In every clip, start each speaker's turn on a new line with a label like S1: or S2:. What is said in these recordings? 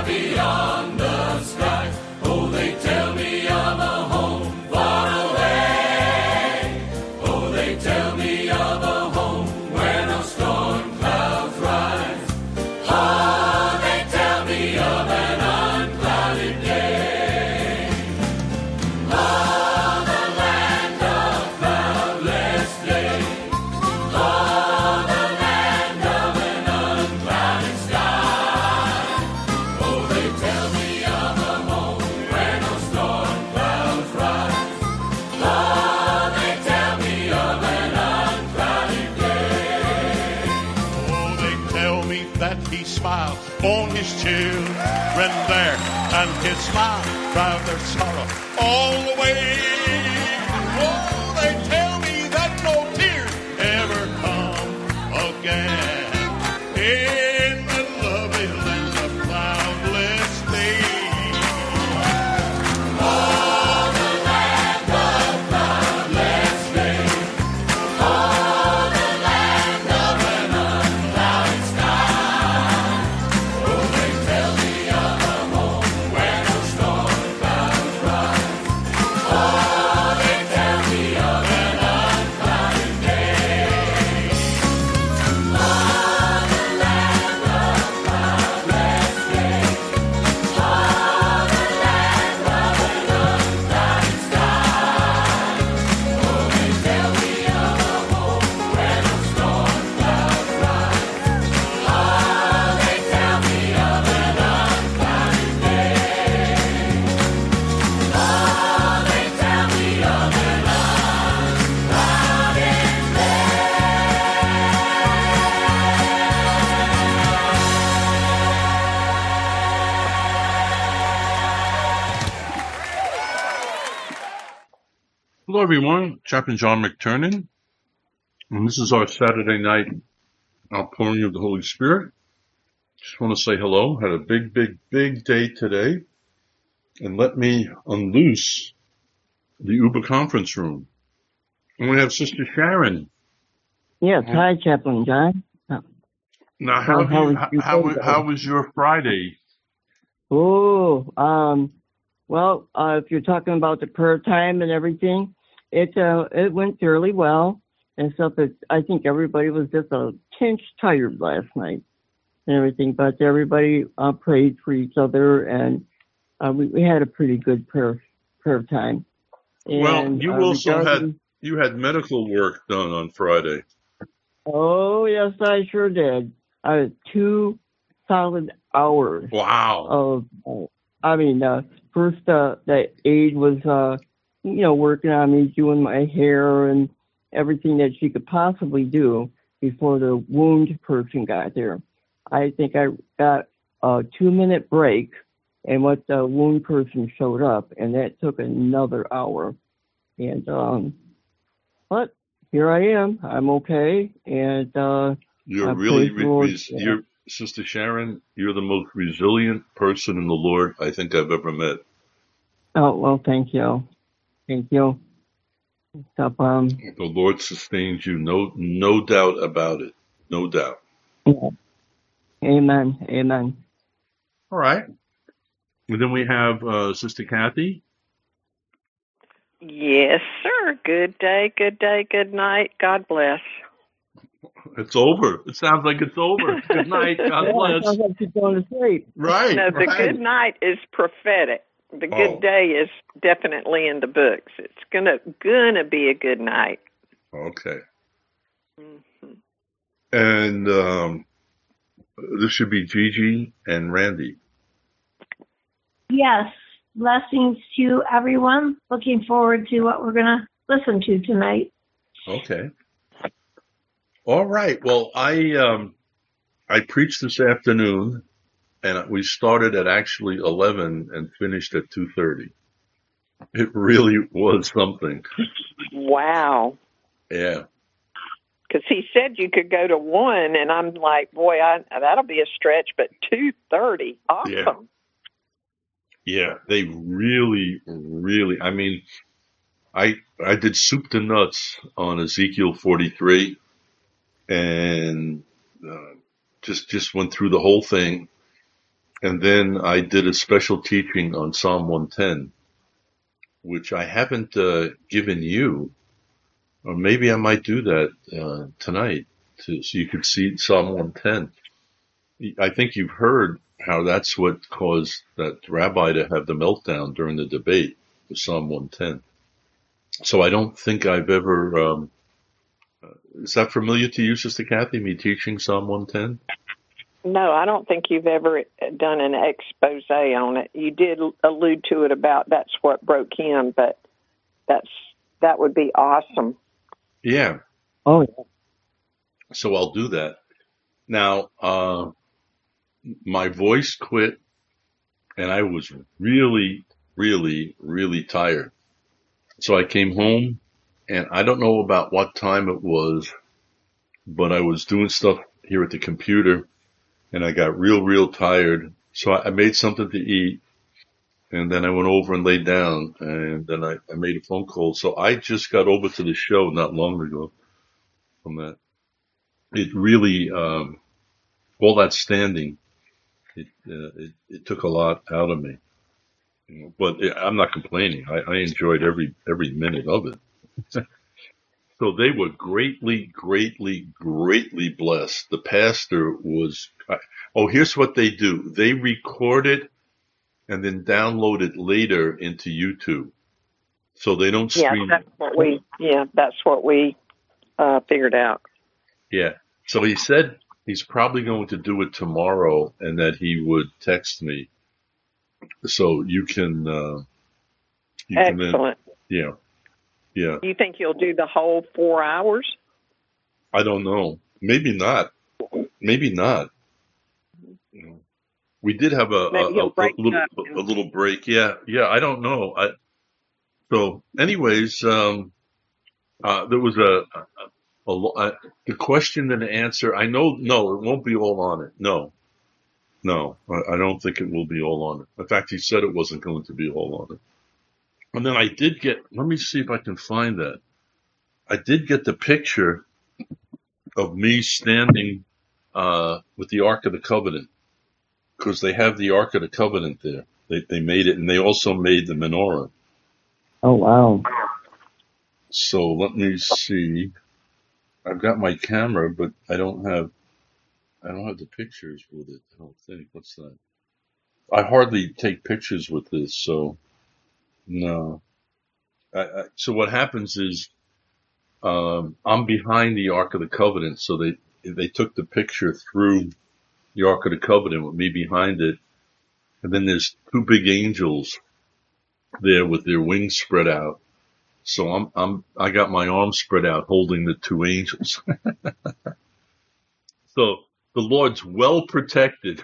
S1: beyond the sky. Oh, they tell me of a home far away. Oh, they tell me of a home where no storm clouds rise. Oh, they tell me of an unclouded day. Oh, the land of cloudless day. Oh, the land of an unclouded sky. Oh, they tell me of a home where no storm clouds rise. Oh, they tell me of an unclouded day.
S2: Oh, they tell me that he smiles on his children there, and his smile drives their sorrow all away. Oh, they tell me that no tears ever come again in the lovely land of cloudless days.
S1: Oh, the land of cloudless day. Oh, the land of an unclouded sky. Oh, they tell me of a home where no storm clouds rise. Oh, they tell me of an unclouded day. Oh, the land of cloudless day. Oh, the land of an unclouded sky. Oh, they tell me of a home where no storm clouds rise. Oh, they tell me of an unclouded day. Oh, they tell me of an
S3: Hello, everyone. Chaplain John McTernan, and this is our Saturday night outpouring of the Holy Spirit. Just want to say hello. Had a big day today, and let me unloose the Uber conference room. And we have Sister Sharon.
S4: Yes, hi, Chaplain John.
S3: Now, how was your Friday?
S4: Well, if you're talking about the prayer time and everything, it went fairly well and stuff. I think everybody was just a tinge tired last night and everything, but everybody prayed for each other, and we had a pretty good prayer time.
S3: Well,
S4: And,
S3: you also
S4: regarding-
S3: had medical work done on Friday.
S4: Oh, yes, I sure did. 2 solid hours.
S3: Wow.
S4: First, the aide was, working on me, doing my hair and everything that she could possibly do before the wound person got there. I think I got a 2-minute break, and what the wound person showed up, and that took another hour. And, but here I am. I'm okay. And,
S3: You're
S4: I
S3: really,
S4: praise the Lord.
S3: you're, Sister Sharon, you're the most resilient person in the Lord I think I've ever met.
S4: Oh, well, thank you. Thank you. So,
S3: The Lord sustains you, no doubt about it. No doubt.
S4: yeah. Amen.
S3: All right. And then we have Sister Kathy.
S5: Yes, sir. Good day, good night. God bless.
S3: It's over. It sounds like it's over. Good night. God
S4: Yeah, it
S3: bless.
S4: sounds like she's going to sleep.
S3: Right.
S5: No, the
S3: right.
S5: good night is prophetic. The good day is definitely in the books. It's gonna be a good night.
S3: Okay.
S5: Mm-hmm.
S3: And this should be Gigi and Randy.
S6: Yes. Blessings to everyone. Looking forward to what we're going to listen to tonight.
S3: Okay. All right. Well, I preached this afternoon, and we started at actually 11 and finished at 2:30. It really was something.
S5: Wow.
S3: Yeah.
S5: Because he said you could go to 1, and I'm like, boy, that'll be a stretch, but 2:30, awesome.
S3: Yeah. They really, I mean, I did soup to nuts on Ezekiel 43, and just went through the whole thing. And then I did a special teaching on Psalm 110, which I haven't given you, or maybe I might do that tonight, so you could see Psalm 110. I think you've heard how that's what caused that rabbi to have the meltdown during the debate with Psalm 110. So I don't think I've ever, is that familiar to you, Sister Kathy, me teaching Psalm 110?
S5: No, I don't think you've ever done an expose on it. You did allude to it about that's what broke him, but that would be awesome.
S3: Yeah.
S4: Oh, yeah.
S3: So I'll do that. Now, my voice quit and I was really, really, really tired. So I came home and I don't know about what time it was, but I was doing stuff here at the computer and I got real tired. So I made something to eat and then I went over and laid down and then I made a phone call. So I just got over to the show not long ago from that. It really, all that standing, it took a lot out of me. You know, but I'm not complaining. I enjoyed every minute of it. So they were greatly blessed. The pastor was, here's what they do. They record it and then download it later into YouTube. So they don't stream.
S5: That's what we figured out.
S3: Yeah. So he said he's probably going to do it tomorrow and that he would text me. So you can,
S5: Excellent.
S3: Yeah.
S5: You think you'll do the whole 4 hours?
S3: I don't know. Maybe not. You know, we did have a little break. Yeah. I don't know. So anyways, there was the question and the answer. I know, no, it won't be all on it. No, I don't think it will be all on it. In fact, he said it wasn't going to be all on it. And then I did get, let me see if I can find that. I did get the picture of me standing with the Ark of the Covenant, because they have the Ark of the Covenant there. They made it, and they also made the menorah.
S4: Oh, wow.
S3: So let me see. I've got my camera, but I don't have the pictures with it, I don't think. What's that? I hardly take pictures with this, so no. So what happens is, I'm behind the Ark of the Covenant, so they took the picture through the Ark of the Covenant with me behind it, and then there's two big angels there with their wings spread out. So I got my arms spread out holding the two angels. So the Lord's well protected.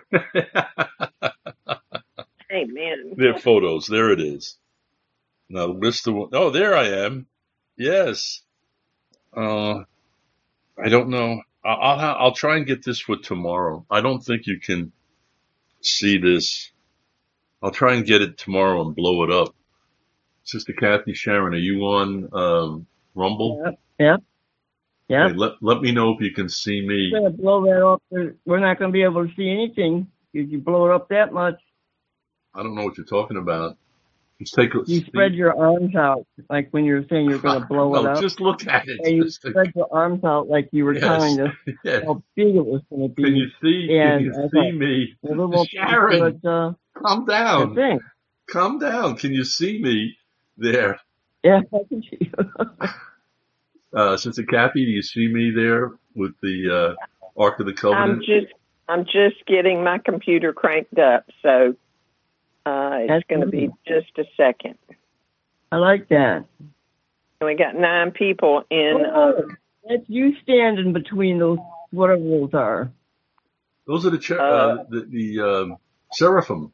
S5: Amen.
S3: Their photos, there it is. Now list of, oh, there I am. Yes. I don't know. I'll try and get this for tomorrow. I don't think you can see this. I'll try and get it tomorrow and blow it up. Sister Kathy, Sharon, are you on Rumble?
S4: Yep.
S3: Okay, let me know if you can see me.
S4: You're going to blow that up. We're not going to be able to see anything if you blow it up that much.
S3: I don't know what you're talking about. Just take
S4: You spread your arms out, like when you're saying you're going to blow it up.
S3: Just look at it.
S4: And you spread your arms out like you were telling us how big it was going to be.
S3: Can you see me? Sharon, calm down. Calm down. Can you see me there?
S4: Yeah, I can see you.
S3: Sister Kathy, do you see me there with the Ark of the Covenant?
S5: I'm just getting my computer cranked up, so it's going to be just a second.
S4: I like that.
S5: And we got 9 people in.
S4: That's you standing between those, whatever those are.
S3: Those are the seraphim.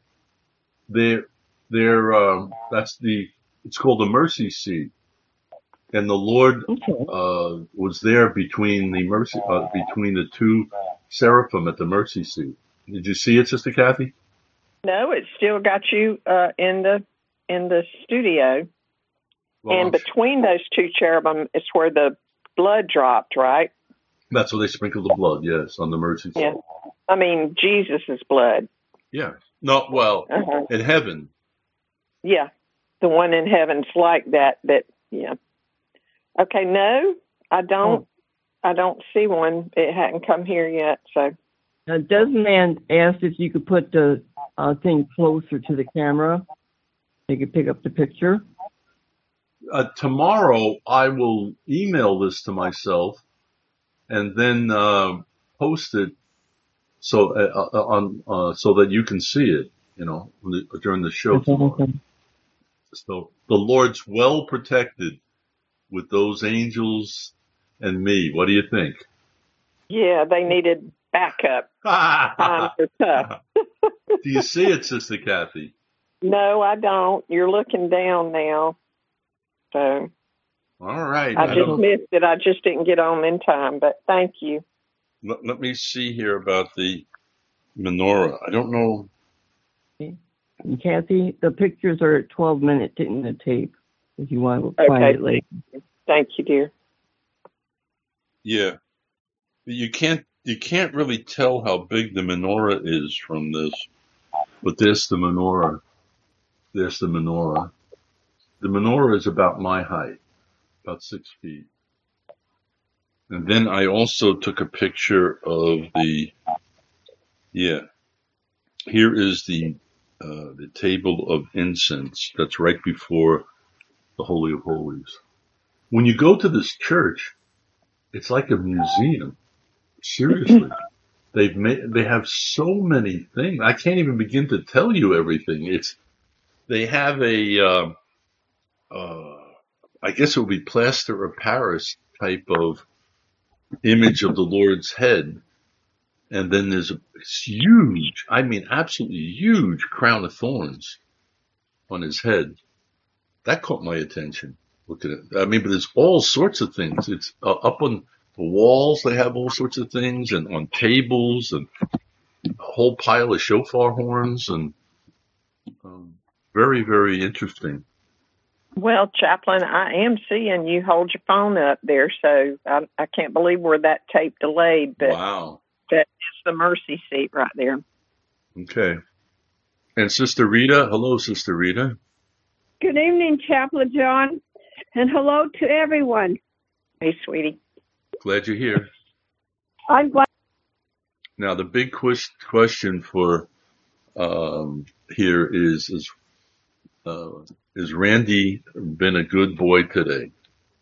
S3: It's called the mercy seat. And the Lord was there between the two seraphim at the mercy seat. Did you see it, Sister Kathy?
S5: No, it's still got you in the studio. Well, and between those two cherubim is where the blood dropped, right?
S3: That's where they sprinkled the blood, yes, on the mercy seat.
S5: Yeah. I mean, Jesus' blood.
S3: Yeah. No, well,
S5: Uh-huh.
S3: in heaven.
S5: Yeah, the one in heaven's like that. Yeah. Okay, no, I don't. I don't see one. It hadn't come here yet. So.
S4: Desmond asked if you could put the thing closer to the camera. They could pick up the picture.
S3: Tomorrow I will email this to myself and then post it so so that you can see it, during the show tomorrow. So the Lord's well protected with those angels and me. What do you think?
S5: Yeah, they needed backup. Times are tough.
S3: Do you see it, Sister Kathy?
S5: No, I don't. You're looking down now. So.
S3: All right.
S5: I just missed it. I just didn't get on in time, but thank you.
S3: Let me see here about the menorah. I don't know.
S4: And Kathy, the pictures are 12 minutes in the tape if you want to find it later.
S5: Thank you, dear.
S3: Yeah. You can't really tell how big the menorah is from this. But there's the menorah. There's the menorah. The menorah is about my height, about 6 feet. And then I also took a picture of here is the table of incense that's right before the Holy of Holies. When you go to this church, it's like a museum. Seriously. They have so many things. I can't even begin to tell you everything. They have I guess it would be plaster of Paris type of image of the Lord's head. And then there's a huge, I mean, absolutely huge crown of thorns on his head. That caught my attention. Look at it. I mean, but there's all sorts of things. It's up on the walls. They have all sorts of things, and on tables, and a whole pile of shofar horns, and very, very interesting.
S5: Well, Chaplain, I am seeing you hold your phone up there, so I can't believe where that tape delayed, but
S3: wow.
S5: That is the mercy seat right there.
S3: Okay. And Sister Rita, hello, Sister Rita.
S7: Good evening, Chaplain John, and hello to everyone.
S5: Hey, sweetie.
S3: Glad you're here.
S7: I'm glad.
S3: Now, the big question for here is Randy been a good boy today?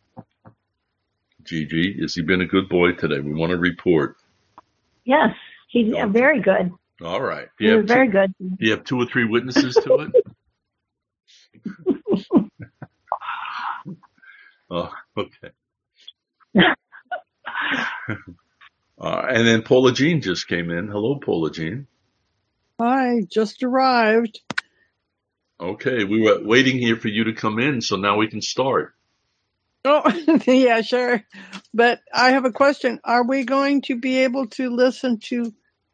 S3: Gigi, has he been a good boy today? We want to report.
S6: Yes, he's very good.
S3: All right.
S6: He was very good.
S3: Do you have 2 or 3 witnesses to it? Oh, okay. And then Paula Jean just came in. Hello, Paula Jean.
S8: Hi, just arrived.
S3: Okay, we were waiting here for you to come in, so now we can start.
S8: Oh, yeah, sure. But I have a question. Are we going to be able to listen to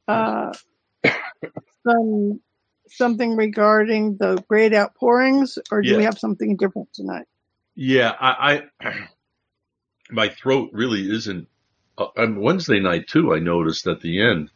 S8: something regarding the great outpourings, or do we have something different tonight?
S3: Yeah, I my throat really isn't. On Wednesday night too, I noticed at the end.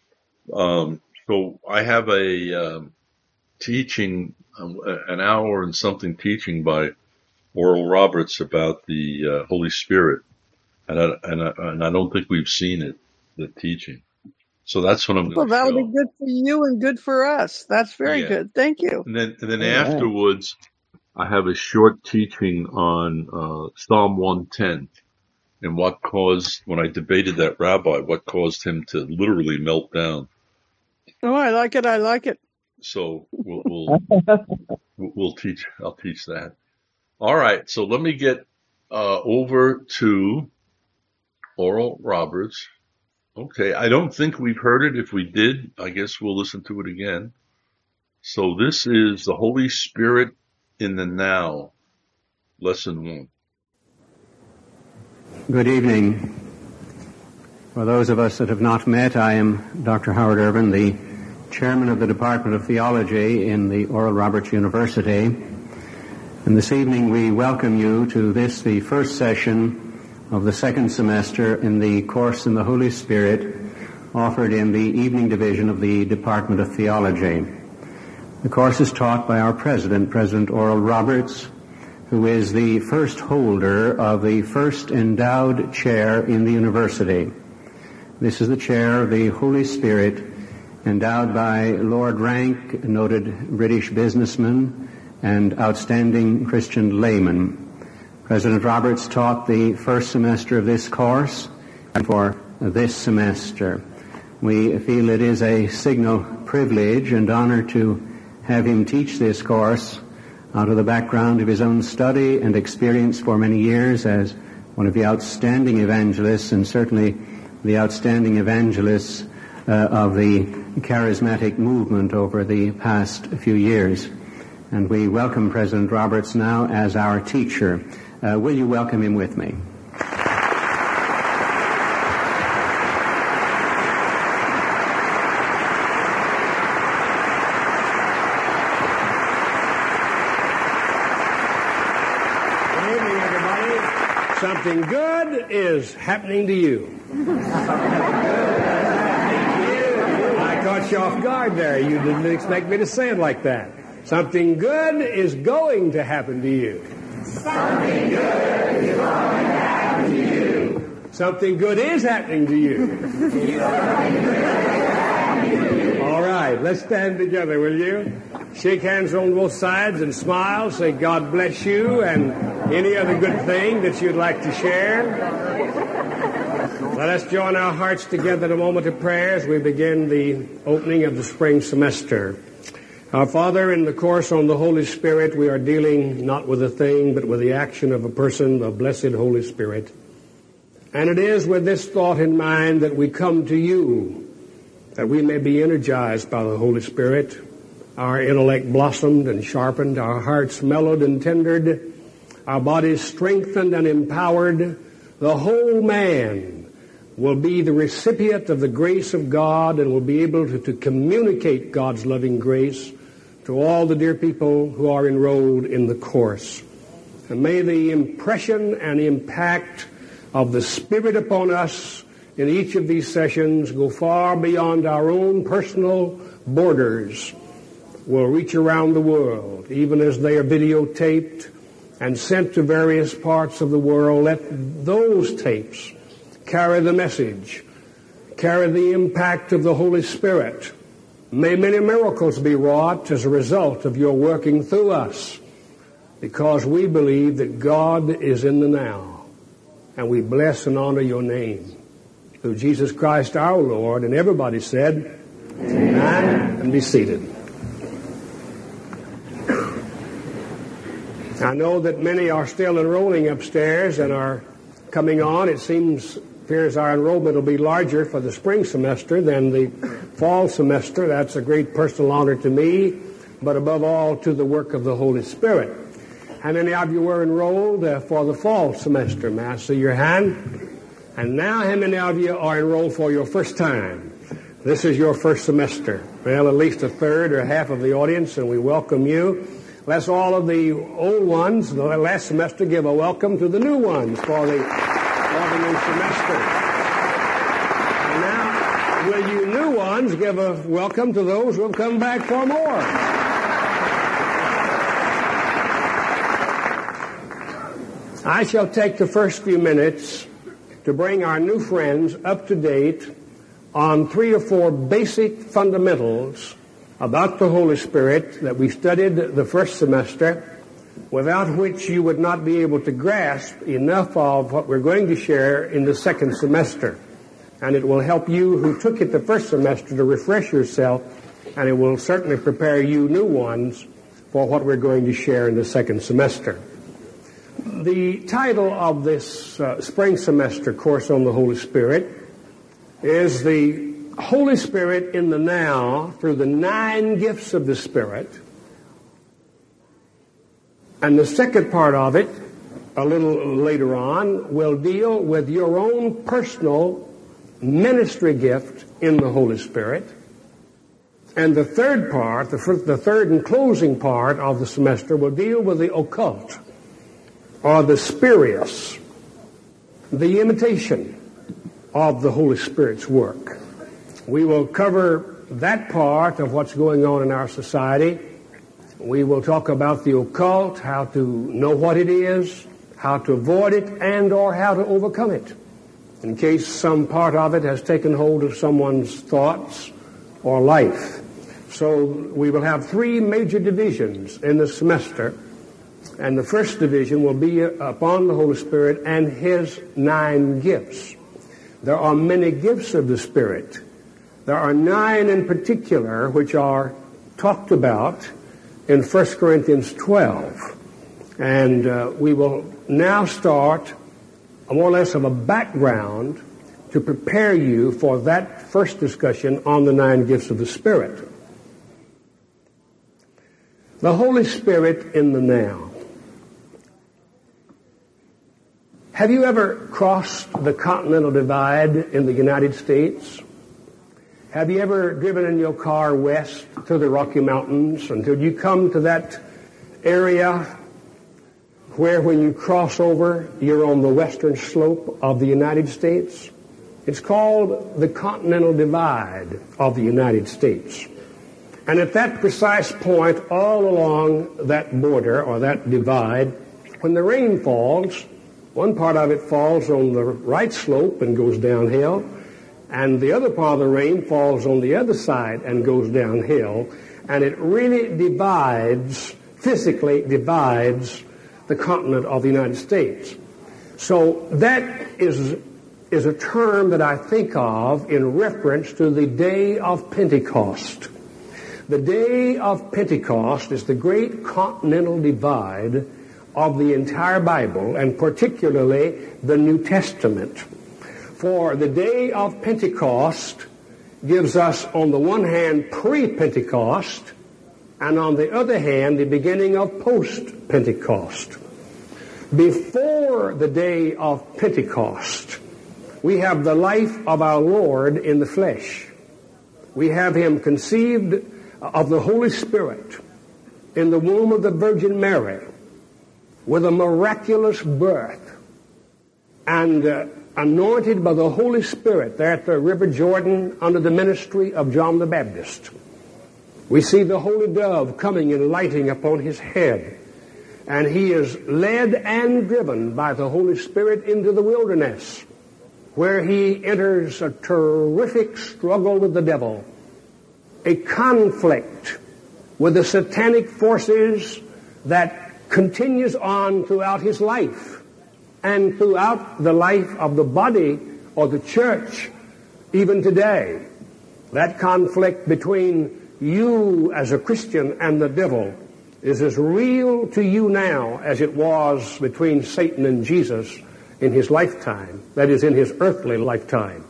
S3: So I have a teaching, an hour and something teaching by Oral Roberts about the Holy Spirit, and I don't think we've seen it, the teaching. So that's what I'm going to.
S8: Well, that'll be good for you and good for us. That's very good. Thank you.
S3: And then afterwards, I have a short teaching on Psalm 110 and what caused, when I debated that rabbi, what caused him to literally melt down.
S8: Oh, I like it. I like it.
S3: So we'll teach. I'll teach that. All right. So let me get over to Oral Roberts. Okay. I don't think we've heard it. If we did, I guess we'll listen to it again. So this is the Holy Spirit in the Now, Lesson 1.
S9: Good evening. For those of us that have not met, I am Dr. Howard Irvin, the chairman of the Department of Theology in the Oral Roberts University. And this evening we welcome you to this, the first session of the second semester in the course in the Holy Spirit, offered in the evening division of the Department of Theology. The course is taught by our president, President Oral Roberts, who is the first holder of the first endowed chair in the university. This is the chair of the Holy Spirit, endowed by Lord Rank, a noted British businessman and outstanding Christian layman. President Roberts taught the first semester of this course and for this semester. We feel it is a signal privilege and honor to have him teach this course out of the background of his own study and experience for many years as one of the outstanding evangelists, and certainly the outstanding evangelists of the charismatic movement over the past few years. And we welcome President Roberts now as our teacher. Will you welcome him with me?
S10: Something good is happening to you. I caught you off guard there. You didn't expect me to say it like that. Something good is going to happen to you.
S1: Something good is going to happen to you.
S10: Something good is happening to you. All right, let's stand together, will you? Shake hands on both sides and smile. Say, God bless you, and any other good thing that you'd like to share. Let us join our hearts together in a moment of prayer as we begin the opening of the spring semester. Our Father, in the course on the Holy Spirit, we are dealing not with a thing, but with the action of a person, the blessed Holy Spirit. And it is with this thought in mind that we come to you, that we may be energized by the Holy Spirit, our intellect blossomed and sharpened, our hearts mellowed and tendered, our bodies strengthened and empowered. The whole man will be the recipient of the grace of God and will be able to communicate God's loving grace to all the dear people who are enrolled in the course. And may the impression and impact of the Spirit upon us in each of these sessions go far beyond our own personal borders, will reach around the world, even as they are videotaped and sent to various parts of the world. Let those tapes carry the message, carry the impact of the Holy Spirit. May many miracles be wrought as a result of your working through us, because we believe that God is in the now, and we bless and honor your name. Through Jesus Christ our Lord, and everybody said, Amen, and be seated. I know that many are still enrolling upstairs and are coming on. It appears our enrollment will be larger for the spring semester than the fall semester. That's a great personal honor to me, but above all to the work of the Holy Spirit. How many of you were enrolled for the fall semester? May I see your hand? And now how many of you are enrolled for your first time? This is your first semester. Well, at least a third or half of the audience, and we welcome you. Let's all of the old ones, the last semester, give a welcome to the new ones for the new semester. And now, will you new ones give a welcome to those who have come back for more? I shall take the first few minutes to bring our new friends up to date on 3 or 4 basic fundamentals about the Holy Spirit that we studied the first semester, without which you would not be able to grasp enough of what we're going to share in the second semester. And it will help you who took it the first semester to refresh yourself, and it will certainly prepare you new ones for what we're going to share in the second semester. The title of this spring semester course on the Holy Spirit is the Holy Spirit in the Now through the 9 gifts of the Spirit. And the second part of it, a little later on, will deal with your own personal ministry gift in the Holy Spirit. And the third part, the third and closing part of the semester, will deal with the occult, or the spurious, the imitation of the Holy Spirit's work. We will cover that part of what's going on in our society. We will talk about the occult, how to know what it is, how to avoid it, and or how to overcome it, in case some part of it has taken hold of someone's thoughts or life. So we will have 3 major divisions in the semester, and the first division will be upon the Holy Spirit and His 9 gifts. There are many gifts of the Spirit. There are 9 in particular which are talked about in 1 Corinthians 12. And we will now start more or less of a background to prepare you for that first discussion on the 9 gifts of the Spirit. The Holy Spirit in the now. Have you ever crossed the Continental Divide in the United States? Have you ever driven in your car west to the Rocky Mountains until you come to that area where when you cross over, you're on the western slope of the United States? It's called the Continental Divide of the United States. And at that precise point, all along that border or that divide, when the rain falls, one part of it falls on the right slope and goes downhill, and the other part of the rain falls on the other side and goes downhill, and it really divides, physically divides, the continent of the United States. So that is a term that I think of in reference to the day of Pentecost. The day of Pentecost is the great continental divide of the entire Bible, and particularly the New Testament. For the day of Pentecost gives us, on the one hand, pre-Pentecost, and on the other hand, the beginning of post-Pentecost. Before the day of Pentecost, we have the life of our Lord in the flesh. We have Him conceived of the Holy Spirit in the womb of the Virgin Mary with a miraculous birth, and anointed by the Holy Spirit there at the River Jordan under the ministry of John the Baptist. We see the Holy Dove coming and lighting upon His head, and He is led and driven by the Holy Spirit into the wilderness, where He enters a terrific struggle with the devil, a conflict with the satanic forces that continues on throughout His life and throughout the life of the body or the church even today. That conflict between you as a Christian and the devil is as real to you now as it was between Satan and Jesus in His lifetime, that is, in His earthly lifetime.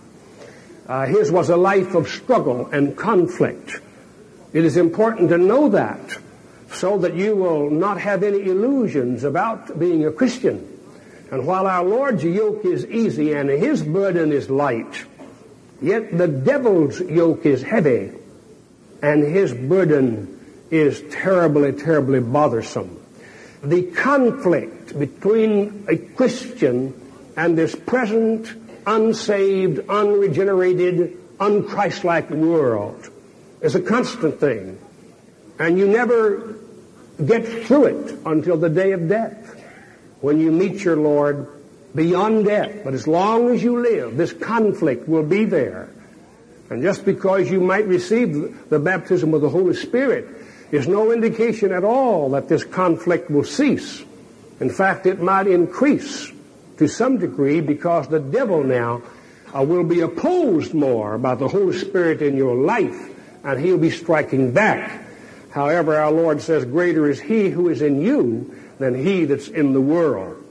S10: His was a life of struggle and conflict. It is important to know that, so that you will not have any illusions about being a Christian. And while our Lord's yoke is easy and His burden is light, yet the devil's yoke is heavy and his burden is terribly, terribly bothersome. The conflict between a Christian and this present unsaved, unregenerated, unchristlike world is a constant thing. And you never get through it until the day of death, when you meet your Lord beyond death. But as long as you live, this conflict will be there. And just because you might receive the baptism of the Holy Spirit is no indication at all that this conflict will cease. In fact, it might increase to some degree, because the devil now will be opposed more by the Holy Spirit in your life, and he'll be striking back. However, our Lord says, greater is He who is in you than he that's in the world.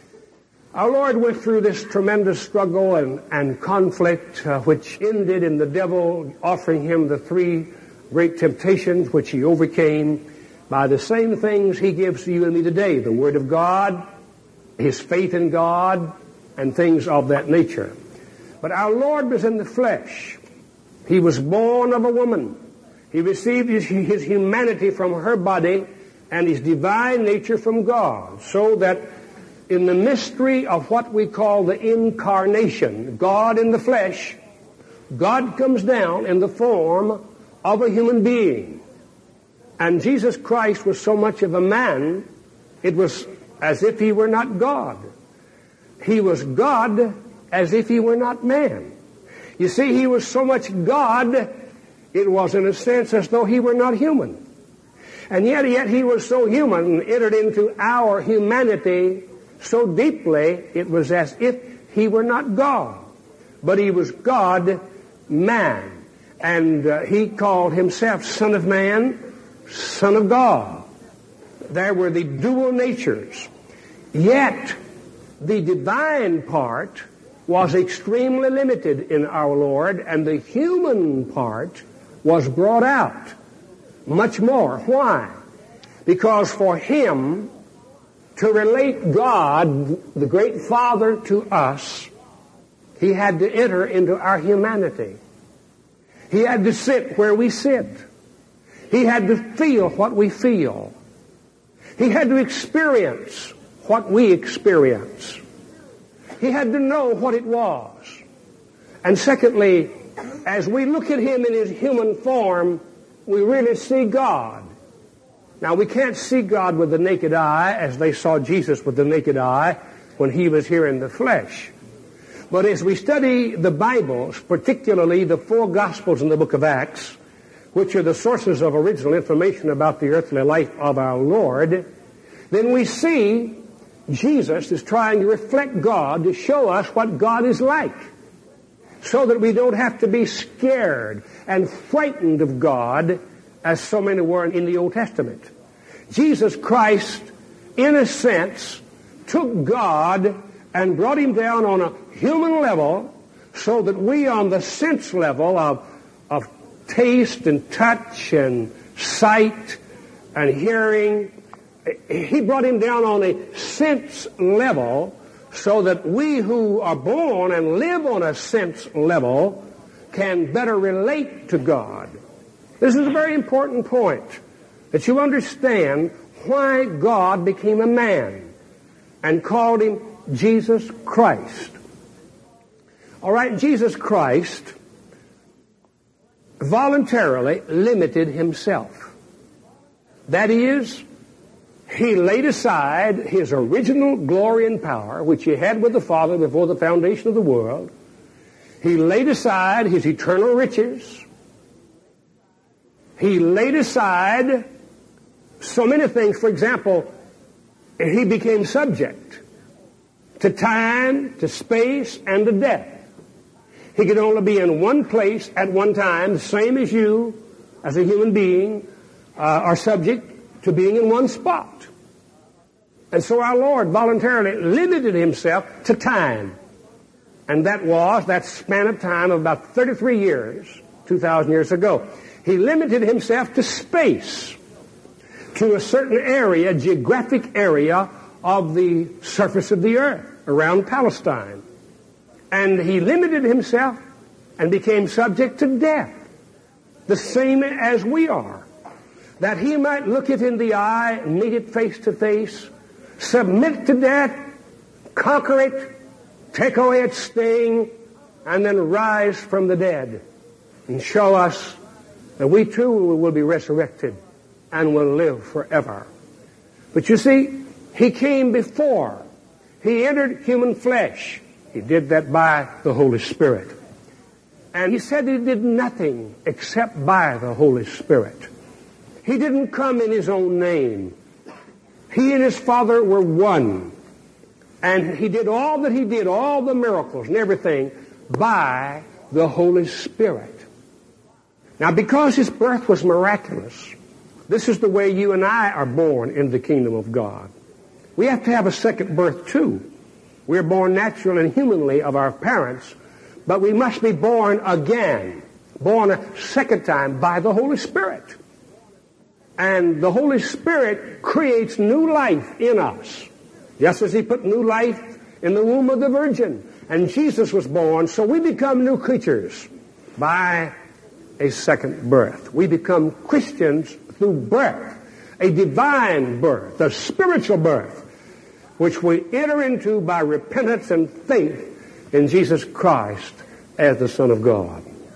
S10: Our Lord went through this tremendous struggle and conflict, which ended in the devil offering Him the 3 great temptations, which He overcame by the same things He gives to you and me today: the Word of God, His faith in God, and things of that nature. But our Lord was in the flesh. He was born of a woman. He received his humanity from her body and His divine nature from God, so that in the mystery of what we call the incarnation, God in the flesh God comes down in the form of a human being. And Jesus Christ was so much of a man, it was as if he were not God. He was God as if he were not man. You see, he was so much God, it was in a sense as though he were not human. And yet he was so human and entered into our humanity so deeply, it was as if he were not God. But he was God, man. And he called himself Son of Man, Son of God. There were the dual natures. Yet, the divine part was extremely limited in our Lord, and the human part was brought out much more. Why? Because for him to relate God, the great Father, to us, he had to enter into our humanity. He had to sit where we sit. He had to feel what we feel. He had to experience what we experience. He had to know what it was. And secondly, as we look at him in his human form, we really see God. Now, we can't see God with the naked eye as they saw Jesus with the naked eye when he was here in the flesh. But as we study the Bibles, particularly the 4 Gospels in the book of Acts, which are the sources of original information about the earthly life of our Lord, then we see Jesus is trying to reflect God to show us what God is like, so that we don't have to be scared and frightened of God as so many were in the Old Testament. Jesus Christ, in a sense, took God and brought him down on a human level so that we on the sense level of taste and touch and sight and hearing, he brought him down on a sense level so that we who are born and live on a sense level can better relate to God. This is a very important point, that you understand why God became a man and called him Jesus Christ. All right, Jesus Christ voluntarily limited himself. That is, he laid aside his original glory and power, which he had with the Father before the foundation of the world. He laid aside his eternal riches. He laid aside so many things. For example, he became subject to time, to space, and to death. He could only be in one place at one time, the same as you, as a human being, are subject to being in one spot. And so our Lord voluntarily limited himself to time. And that span of time of about 33 years, 2,000 years ago. He limited himself to space, to a certain area, geographic area of the surface of the earth around Palestine. And he limited himself and became subject to death, the same as we are, that he might look it in the eye, meet it face to face, submit to death, conquer it, take away its sting, and then rise from the dead and show us that we too will be resurrected and will live forever. But you see, he came before. He entered human flesh. He did that by the Holy Spirit. And he said he did nothing except by the Holy Spirit. He didn't come in his own name. He and his Father were one. And he did all that he did, all the miracles and everything, by the Holy Spirit. Now, because his birth was miraculous, this is the way you and I are born in the kingdom of God. We have to have a second birth too. We're born naturally and humanly of our parents, but we must be born again, born a second time by the Holy Spirit. And the Holy Spirit creates new life in us, just as he put new life in the womb of the Virgin. And Jesus was born, so we become new creatures by a second birth. We become Christians through birth, a divine birth, a spiritual birth, which we enter into by repentance and faith in Jesus Christ as the Son of God.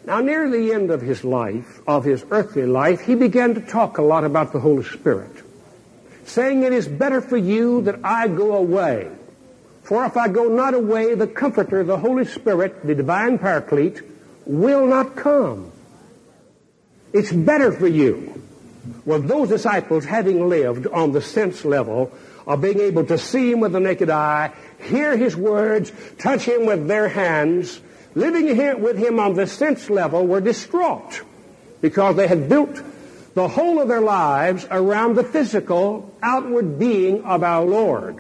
S10: Now, near the end of his life, of his earthly life, he began to talk a lot about the Holy Spirit, saying, "It is better for you that I go away. For if I go not away, the Comforter, the Holy Spirit, the divine Paraclete, will not come." It's better for you. Well, those disciples, having lived on the sense level of being able to see him with the naked eye, hear his words, touch him with their hands, living here with him on the sense level, were distraught because they had built the whole of their lives around the physical, outward being of our Lord.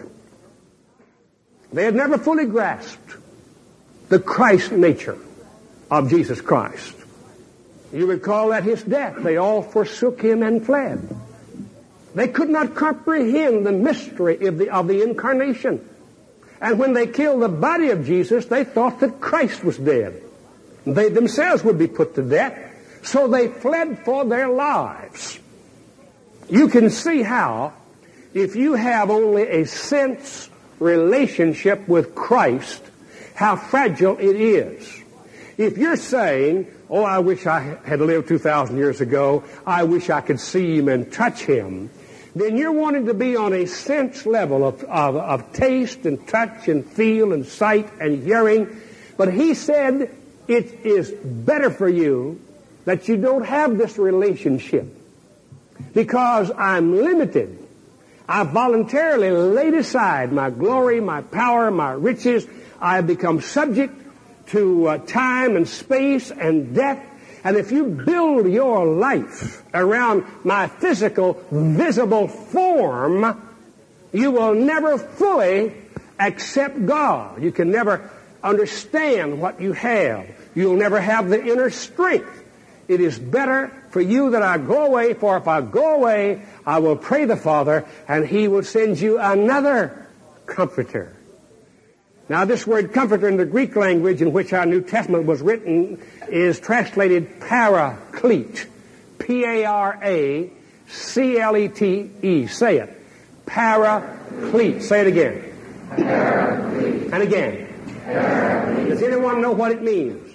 S10: They had never fully grasped the Christ nature of Jesus Christ. You recall at his death, they all forsook him and fled. They could not comprehend the mystery of the incarnation. And when they killed the body of Jesus, they thought that Christ was dead. They themselves would be put to death. So they fled for their lives. You can see how, if you have only a sense relationship with Christ, how fragile it is. If you're saying, "Oh, I wish I had lived 2,000 years ago. I wish I could see him and touch him," then you're wanting to be on a sense level of taste and touch and feel and sight and hearing. But he said it is better for you that you don't have this relationship because I'm limited. I voluntarily laid aside my glory, my power, my riches. I have become subject to time and space and death. And if you build your life around my physical, visible form, you will never fully accept God. You can never understand what you have. You'll never have the inner strength. It is better for you that I go away, for if I go away, I will pray the Father, and he will send you another Comforter. Now, this word comforter in the Greek language in which our New Testament was written is translated paraclete. P-A-R-A-C-L-E-T-E. Say it. Paraclete. Say it again. Paraclete. And again. Paraclete. Does anyone know what it means?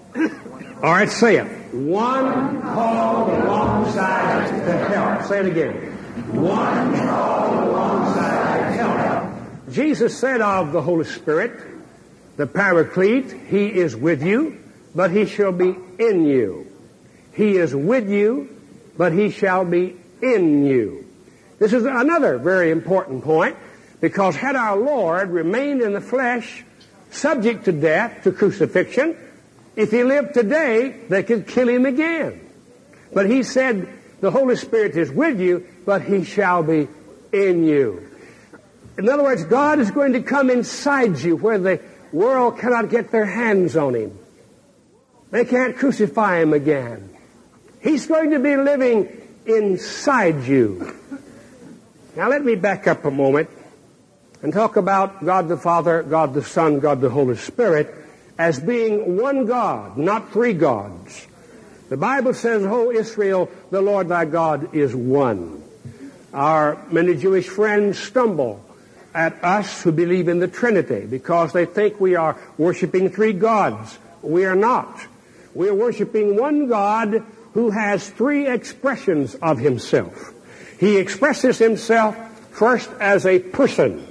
S10: All right, say it. One called alongside to help. Say it again. One called alongside to help. Jesus said of the Holy Spirit, the Paraclete, he is with you, but he shall be in you. He is with you, but he shall be in you. This is another very important point, because had our Lord remained in the flesh, subject to death, to crucifixion, if he lived today, they could kill him again. But he said, the Holy Spirit is with you, but he shall be in you. In other words, God is going to come inside you where the world cannot get their hands on him. They can't crucify him again. He's going to be living inside you. Now let me back up a moment and talk about God the Father, God the Son, God the Holy Spirit as being one God, not three gods. The Bible says, "O Israel, the Lord thy God is one." Our many Jewish friends stumble at us who believe in the Trinity because they think we are worshiping three gods. We are not. We are worshiping one God who has three expressions of himself. He expresses himself first as a person.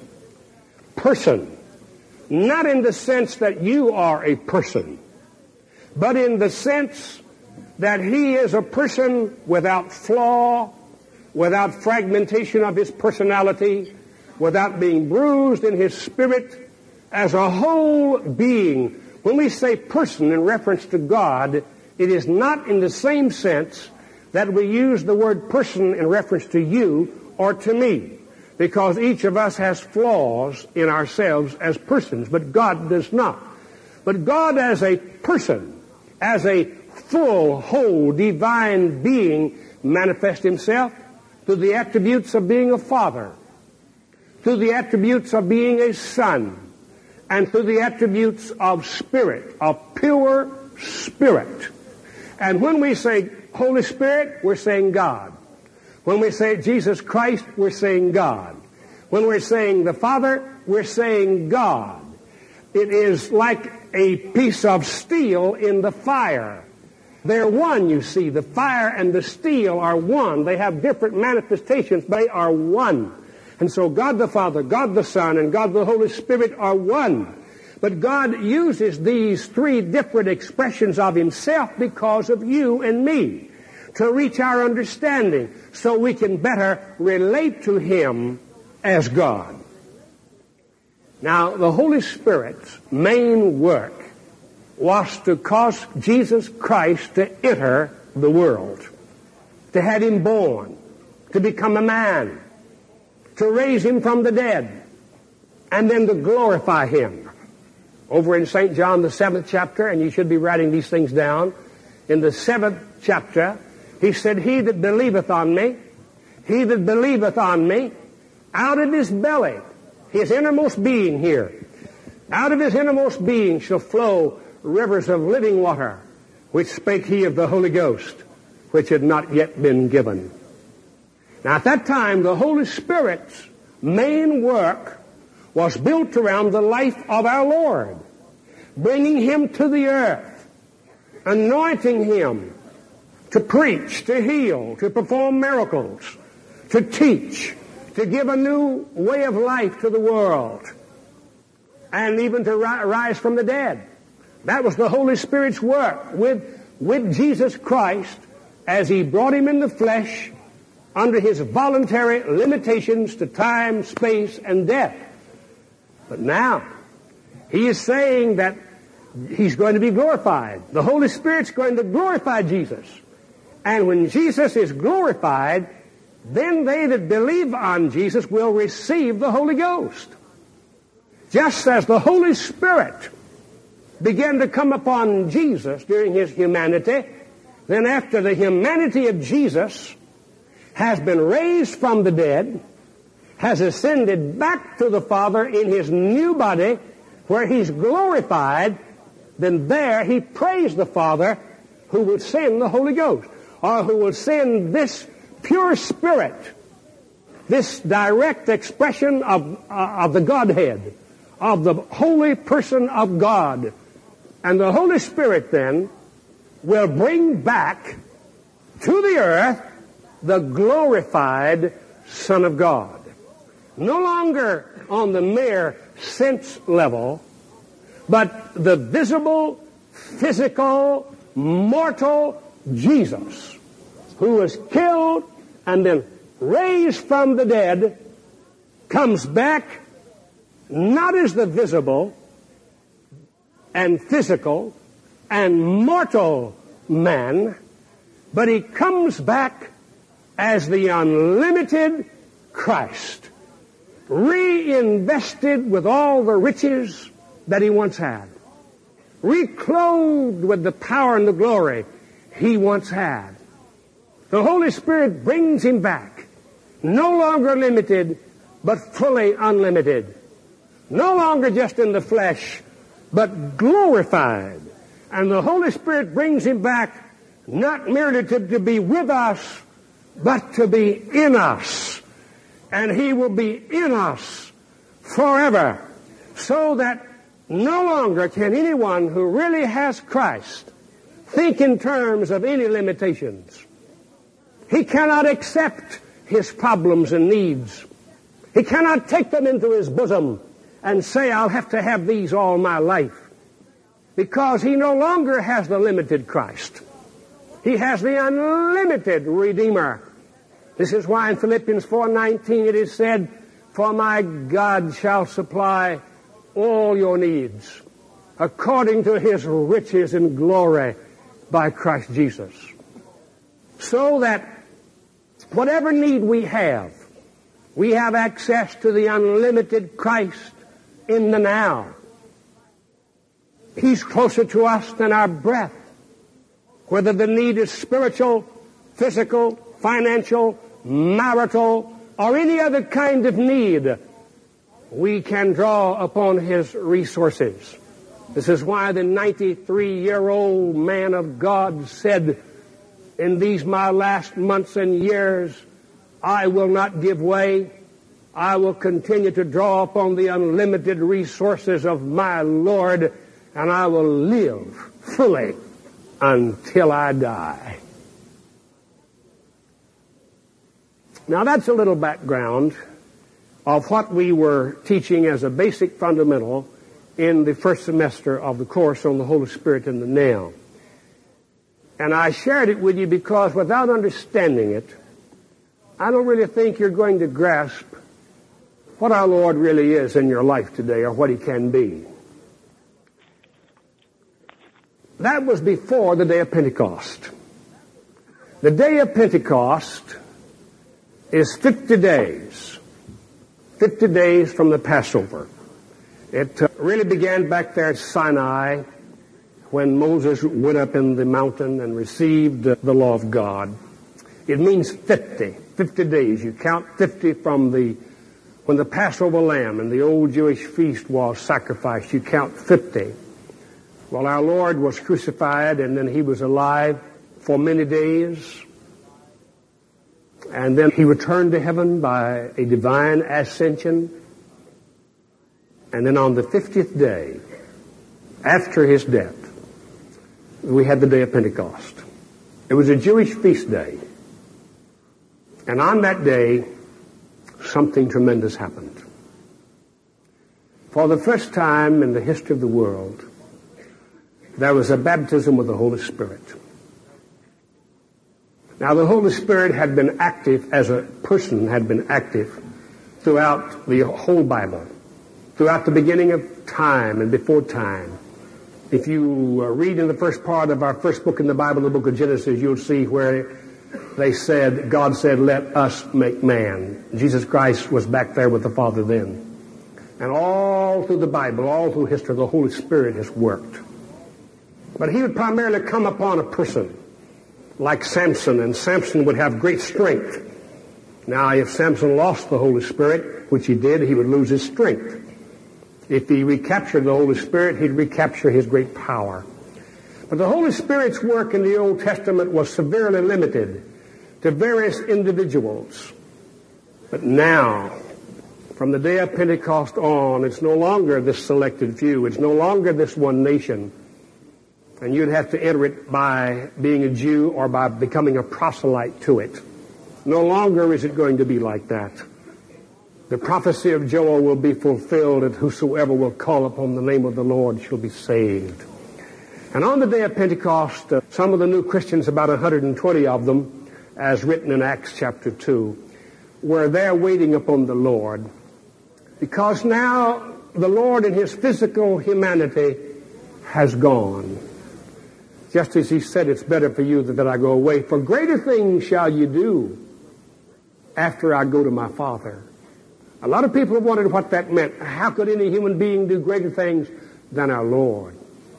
S10: Person. Not in the sense that you are a person, but in the sense that he is a person without flaw, without fragmentation of his personality, without being bruised in his spirit, as a whole being. When we say person in reference to God, it is not in the same sense that we use the word person in reference to you or to me, because each of us has flaws in ourselves as persons, but God does not. But God as a person, as a full, whole, divine being, manifests himself through the attributes of being a father, through the attributes of being a son, and through the attributes of spirit, of pure spirit. And when we say Holy Spirit, we're saying God. When we say Jesus Christ, we're saying God. When we're saying the Father, we're saying God. It is like a piece of steel in the fire. They're one, you see. The fire and the steel are one. They have different manifestations, but they are one. And so God the Father, God the Son, and God the Holy Spirit are one. But God uses these three different expressions of himself because of you and me, to reach our understanding so we can better relate to him as God. Now, the Holy Spirit's main work was to cause Jesus Christ to enter the world, to have him born, to become a man, to raise him from the dead, and then to glorify him. Over in St. John, the 7th chapter, and you should be writing these things down, in the 7th chapter, he said, he that believeth on me, out of his belly, his innermost being here, out of his innermost being shall flow rivers of living water, which spake he of the Holy Ghost, which had not yet been given. Now at that time, the Holy Spirit's main work was built around the life of our Lord, bringing him to the earth, anointing him to preach, to heal, to perform miracles, to teach, to give a new way of life to the world, and even to rise from the dead. That was the Holy Spirit's work with Jesus Christ as he brought him in the flesh under his voluntary limitations to time, space, and death. But now, he is saying that he's going to be glorified. The Holy Spirit's going to glorify Jesus. And when Jesus is glorified, then they that believe on Jesus will receive the Holy Ghost. Just as the Holy Spirit began to come upon Jesus during his humanity, then after the humanity of Jesus has been raised from the dead, has ascended back to the Father in his new body, where he's glorified, then there he prays the Father who will send the Holy Ghost, or who will send this pure Spirit, this direct expression of the Godhead, of the holy person of God. And the Holy Spirit then will bring back to the earth the glorified Son of God. No longer on the mere sense level, but the visible, physical, mortal Jesus, who was killed and then raised from the dead, comes back not as the visible and physical and mortal man, but he comes back as the unlimited Christ, reinvested with all the riches that he once had, reclothed with the power and the glory he once had. The Holy Spirit brings him back, no longer limited, but fully unlimited. No longer just in the flesh, but glorified. And the Holy Spirit brings him back not merely to be with us, but to be in us. And he will be in us forever, so that no longer can anyone who really has Christ think in terms of any limitations. He cannot accept his problems and needs. He cannot take them into his bosom and say, I'll have to have these all my life. Because he no longer has the limited Christ. He has the unlimited Redeemer. This is why in Philippians 4:19 it is said, for my God shall supply all your needs according to his riches and glory by Christ Jesus. So that whatever need we have access to the unlimited Christ in the now. He's closer to us than our breath. Whether the need is spiritual, physical, financial, marital, or any other kind of need, we can draw upon his resources. This is why the 93-year-old man of God said, in these my last months and years, I will not give way. I will continue to draw upon the unlimited resources of my Lord, and I will live fully until I die. Now that's a little background of what we were teaching as a basic fundamental in the first semester of the course on the Holy Spirit and the Now. And I shared it with you because without understanding it, I don't really think you're going to grasp what our Lord really is in your life today or what He can be. That was before the day of Pentecost. The day of Pentecost is 50 days. 50 days from the Passover. It really began back there at Sinai when Moses went up in the mountain and received the law of God. It means 50 days. You count 50 from when the Passover lamb and the old Jewish feast was sacrificed. You count 50. Well, our Lord was crucified and then He was alive for many days. And then He returned to heaven by a divine ascension. And then on the 50th day, after His death, we had the day of Pentecost. It was a Jewish feast day. And on that day, something tremendous happened. For the first time in the history of the world, there was a baptism with the Holy Spirit. Now, the Holy Spirit had been active as a person, had been active throughout the whole Bible, throughout the beginning of time and before time. If you read in the first part of our first book in the Bible, the book of Genesis, you'll see where God said, let us make man. Jesus Christ was back there with the Father then. And all through the Bible, all through history, the Holy Spirit has worked. But He would primarily come upon a person like Samson, and Samson would have great strength. Now, if Samson lost the Holy Spirit, which he did, he would lose his strength. If he recaptured the Holy Spirit, he'd recapture his great power. But the Holy Spirit's work in the Old Testament was severely limited to various individuals. But now, from the day of Pentecost on, it's no longer this selected few. It's no longer this one nation. And you'd have to enter it by being a Jew or by becoming a proselyte to it. No longer is it going to be like that. The prophecy of Joel will be fulfilled, and whosoever will call upon the name of the Lord shall be saved. And on the day of Pentecost, some of the new Christians, about 120 of them, as written in Acts chapter 2, were there waiting upon the Lord. Because now the Lord in His physical humanity has gone. Just as He said, it's better for you that I go away. For greater things shall you do after I go to my Father. A lot of people have wondered what that meant. How could any human being do greater things than our Lord?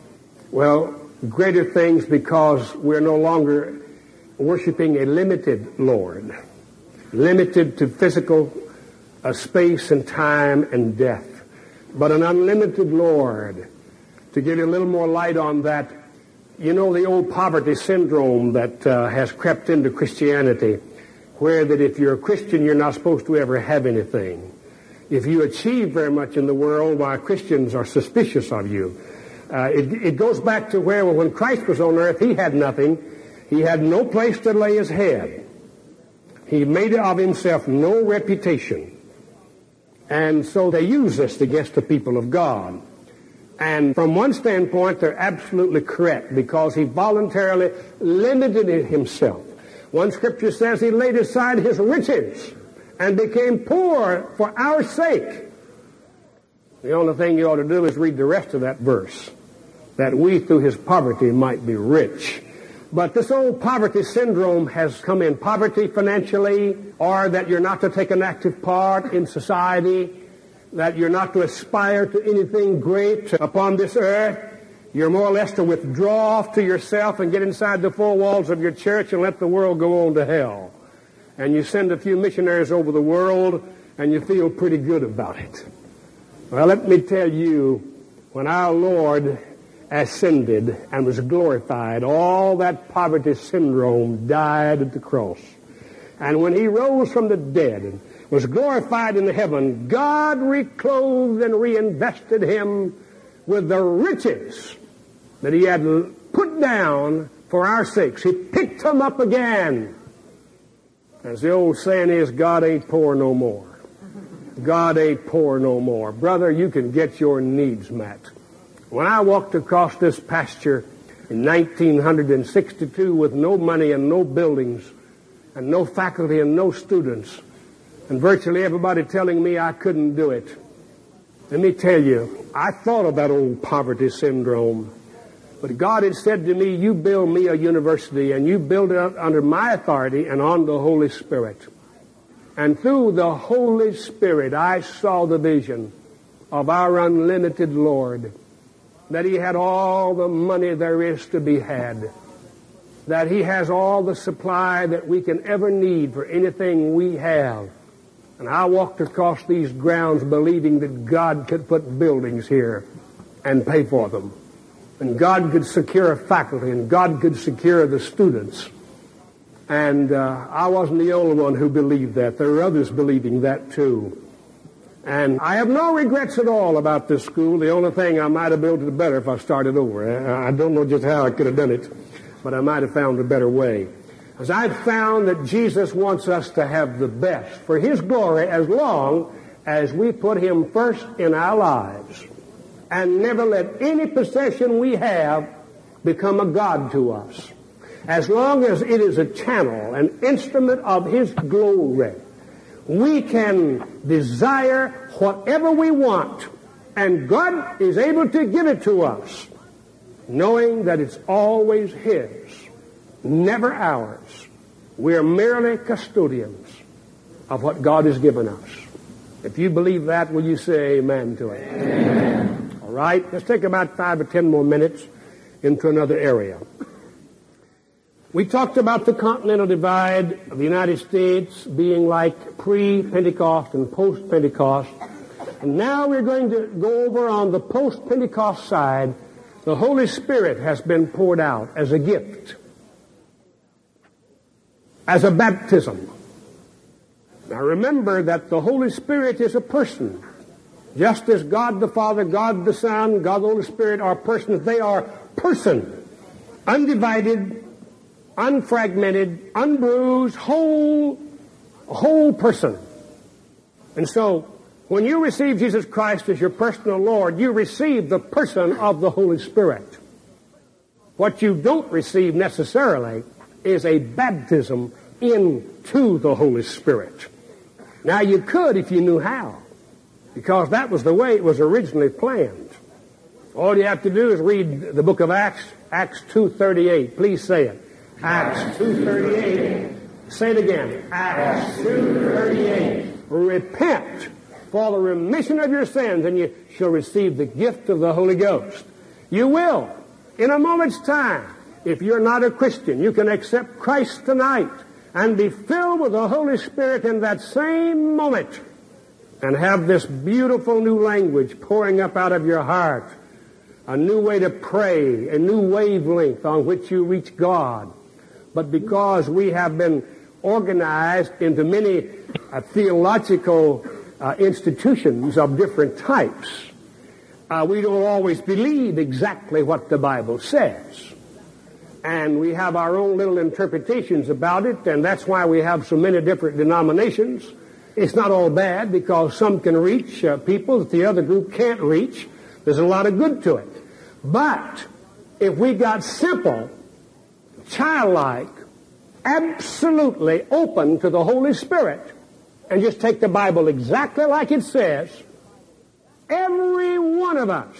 S10: Well, greater things because we're no longer worshiping a limited Lord, limited to physical space and time and death, but an unlimited Lord. To give you a little more light on that, you know the old poverty syndrome that has crept into Christianity, where that if you're a Christian, you're not supposed to ever have anything. If you achieve very much in the world, why Christians are suspicious of you. It goes back to where when Christ was on earth, He had nothing. He had no place to lay His head. He made of Himself no reputation. And so they use this against the people of God. And from one standpoint, they're absolutely correct because He voluntarily limited Himself. One scripture says He laid aside His riches and became poor for our sake. The only thing you ought to do is read the rest of that verse, that we through His poverty might be rich. But this old poverty syndrome has come in. Poverty financially, or that you're not to take an active part in society, that you're not to aspire to anything great upon this earth. You're more or less to withdraw off to yourself and get inside the four walls of your church and let the world go on to hell. And you send a few missionaries over the world and you feel pretty good about it. Well, let me tell you, when our Lord ascended and was glorified, all that poverty syndrome died at the cross. And when He rose from the dead and was glorified in heaven, God reclothed and reinvested Him with the riches that He had put down for our sakes. He picked them up again. As the old saying is, God ain't poor no more. God ain't poor no more. Brother, you can get your needs met. When I walked across this pasture in 1962 with no money and no buildings and no faculty and no students, and virtually everybody telling me I couldn't do it, let me tell you, I thought of that old poverty syndrome. But God had said to me, you build me a university, and you build it under my authority and on the Holy Spirit. And through the Holy Spirit, I saw the vision of our unlimited Lord, that He had all the money there is to be had, that He has all the supply that we can ever need for anything we have. And I walked across these grounds believing that God could put buildings here and pay for them. And God could secure a faculty, and God could secure the students. And I wasn't the only one who believed that. There were others believing that too. And I have no regrets at all about this school. The only thing, I might have built it better if I started over. I don't know just how I could have done it, but I might have found a better way. As I've found that Jesus wants us to have the best for His glory as long as we put Him first in our lives and never let any possession we have become a god to us. As long as it is a channel, an instrument of His glory, we can desire whatever we want, and God is able to give it to us, knowing that it's always His, never ours. We are merely custodians of what God has given us. If you believe that, will you say amen to it? Amen. All right, let's take about 5 or 10 more minutes into another area. We talked about the continental divide of the United States being like pre-Pentecost and post-Pentecost. And now we're going to go over on the post-Pentecost side. The Holy Spirit has been poured out as a gift, as a baptism. Now remember that the Holy Spirit is a person. Just as God the Father, God the Son, God the Holy Spirit are persons, they are person. Undivided, unfragmented, unbruised, whole person. And so, when you receive Jesus Christ as your personal Lord, you receive the person of the Holy Spirit. What you don't receive necessarily is a baptism into the Holy Spirit. Now you could if you knew how, because that was the way it was originally planned. All you have to do is read the book of Acts, Acts 2:38. Please say it. Acts 2:38. Say it again. Acts 2:38. Repent for the remission of your sins, and you shall receive the gift of the Holy Ghost. You will, in a moment's time. If you're not a Christian, you can accept Christ tonight and be filled with the Holy Spirit in that same moment and have this beautiful new language pouring up out of your heart, a new way to pray, a new wavelength on which you reach God. But because we have been organized into many theological institutions of different types, we don't always believe exactly what the Bible says. And we have our own little interpretations about it, and that's why we have so many different denominations. It's not all bad, because some can reach people that the other group can't reach. There's a lot of good to it. But if we got simple, childlike, absolutely open to the Holy Spirit, and just take the Bible exactly like it says, every one of us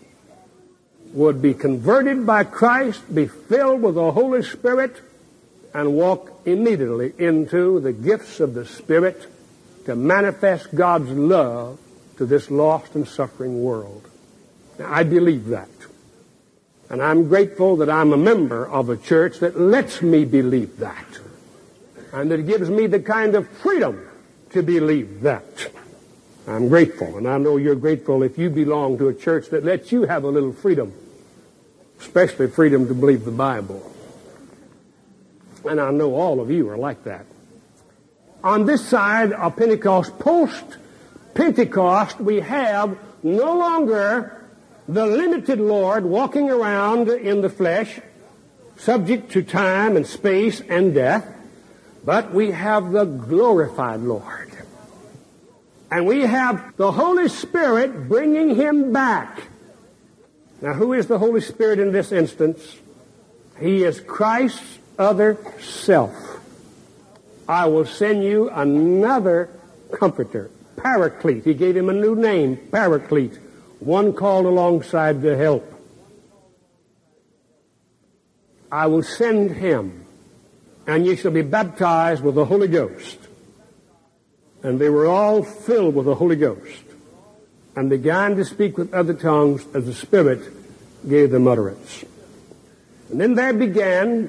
S10: would be converted by Christ, be filled with the Holy Spirit, and walk immediately into the gifts of the Spirit to manifest God's love to this lost and suffering world. Now, I believe that. And I'm grateful that I'm a member of a church that lets me believe that, and that gives me the kind of freedom to believe that. I'm grateful, and I know you're grateful if you belong to a church that lets you have a little freedom, especially freedom to believe the Bible. And I know all of you are like that. On this side of Pentecost, post-Pentecost, we have no longer the limited Lord walking around in the flesh, subject to time and space and death, but we have the glorified Lord. And we have the Holy Spirit bringing him back. Now, who is the Holy Spirit in this instance? He is Christ's other self. I will send you another comforter, Paraclete. He gave him a new name, Paraclete, one called alongside to help. I will send him, and ye shall be baptized with the Holy Ghost. And they were all filled with the Holy Ghost, and began to speak with other tongues as the Spirit gave them utterance. And then there began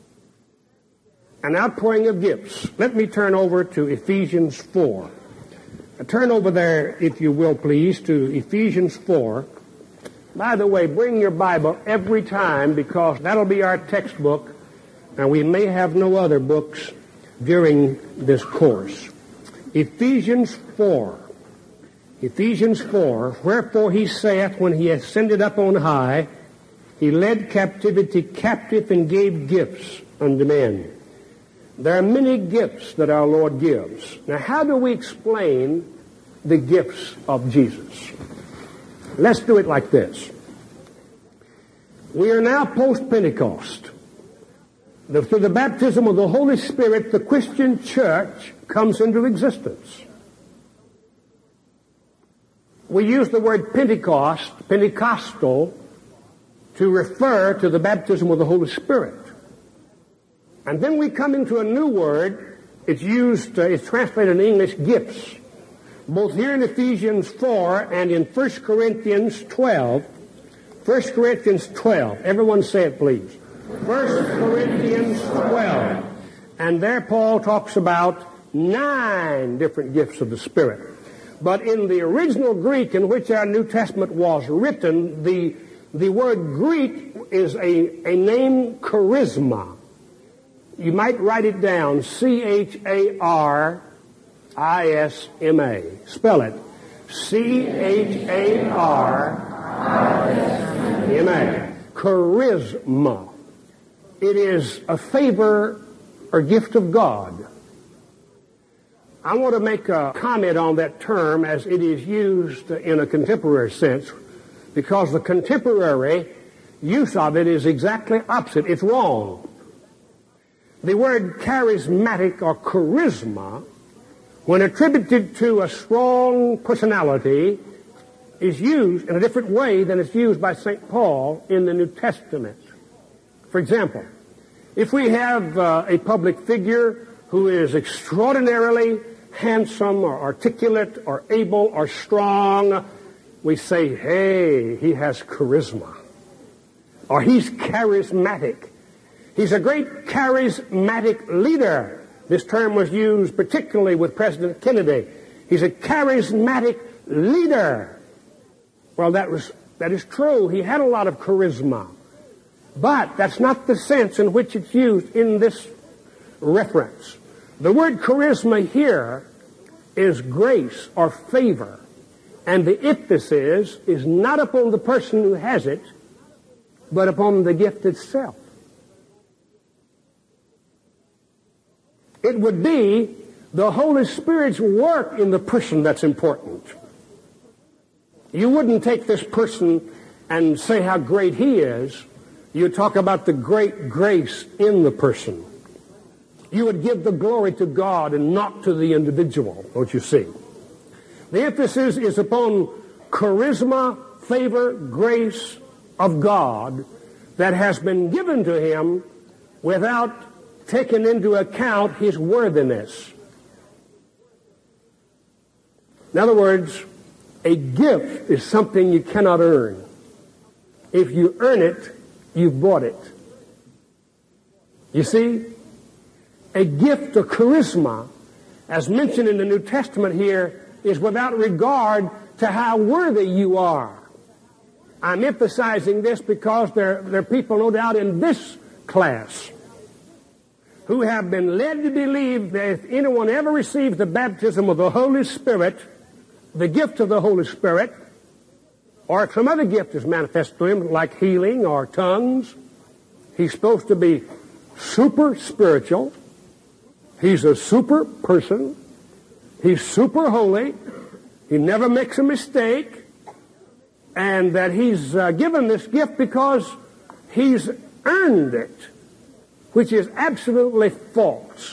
S10: an outpouring of gifts. Let me turn over to Ephesians 4. Turn over there, if you will, please, to Ephesians 4. By the way, bring your Bible every time, because that'll be our textbook, and we may have no other books during this course. Ephesians 4. Ephesians 4, wherefore he saith, when he ascended up on high, he led captivity captive and gave gifts unto men. There are many gifts that our Lord gives. Now, how do we explain the gifts of Jesus? Let's do it like this. We are now post-Pentecost. Through the baptism of the Holy Spirit, the Christian church comes into existence. We use the word Pentecost, Pentecostal, to refer to the baptism of the Holy Spirit. And then we come into a new word. It's translated in English, gifts. Both here in Ephesians 4 and in 1 Corinthians 12. 1 Corinthians 12. Everyone say it, please. 1 Corinthians 12. And there Paul talks about 9 different gifts of the Spirit. But in the original Greek in which our New Testament was written, the word Greek is a name charisma. You might write it down, charisma. Spell it. charisma. Charisma. It is a favor or gift of God. I want to make a comment on that term as it is used in a contemporary sense, because the contemporary use of it is exactly opposite. It's wrong. The word charismatic or charisma, when attributed to a strong personality, is used in a different way than it's used by St. Paul in the New Testament. For example, if we have a public figure who is extraordinarily handsome or articulate or able or strong, we say, hey, he has charisma. Or he's charismatic. He's a great charismatic leader. This term was used particularly with President Kennedy. He's a charismatic leader. Well, that is true. He had a lot of charisma. But that's not the sense in which it's used in this reference. The word charisma here is grace or favor. And the emphasis is not upon the person who has it, but upon the gift itself. It would be the Holy Spirit's work in the person that's important. You wouldn't take this person and say how great he is. You talk about the great grace in the person. You would give the glory to God and not to the individual, don't you see? The emphasis is upon charisma, favor, grace of God that has been given to him without taking into account his worthiness. In other words, a gift is something you cannot earn. If you earn it, you've bought it. You see, a gift of charisma, as mentioned in the New Testament here, is without regard to how worthy you are. I'm emphasizing this because there are people, no doubt, in this class who have been led to believe that if anyone ever receives the baptism of the Holy Spirit, the gift of the Holy Spirit, or if some other gift is manifest to him, like healing or tongues, He's supposed to be super spiritual. He's a super person. He's super holy. He never makes a mistake. And that he's given this gift because he's earned it, which is absolutely false.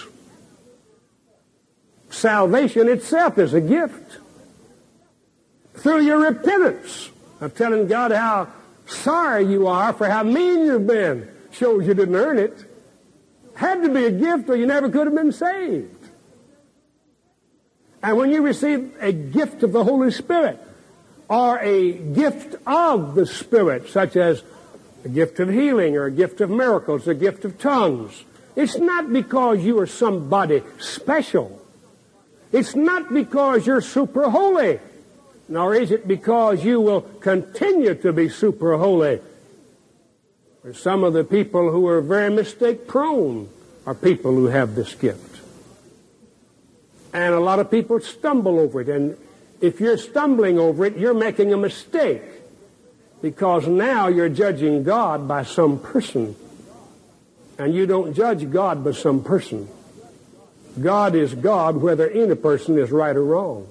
S10: Salvation itself is a gift. Through your repentance of telling God how sorry you are for how mean you've been, shows you didn't earn it. Had to be a gift or you never could have been saved. And when you receive a gift of the Holy Spirit, or a gift of the Spirit, such as a gift of healing or a gift of miracles, a gift of tongues, it's not because you are somebody special. It's not because you're super holy, nor is it because you will continue to be super holy. Some of the people who are very mistake prone are people who have this gift. And a lot of people stumble over it. And if you're stumbling over it, you're making a mistake, because now you're judging God by some person. And you don't judge God by some person. God is God whether any person is right or wrong.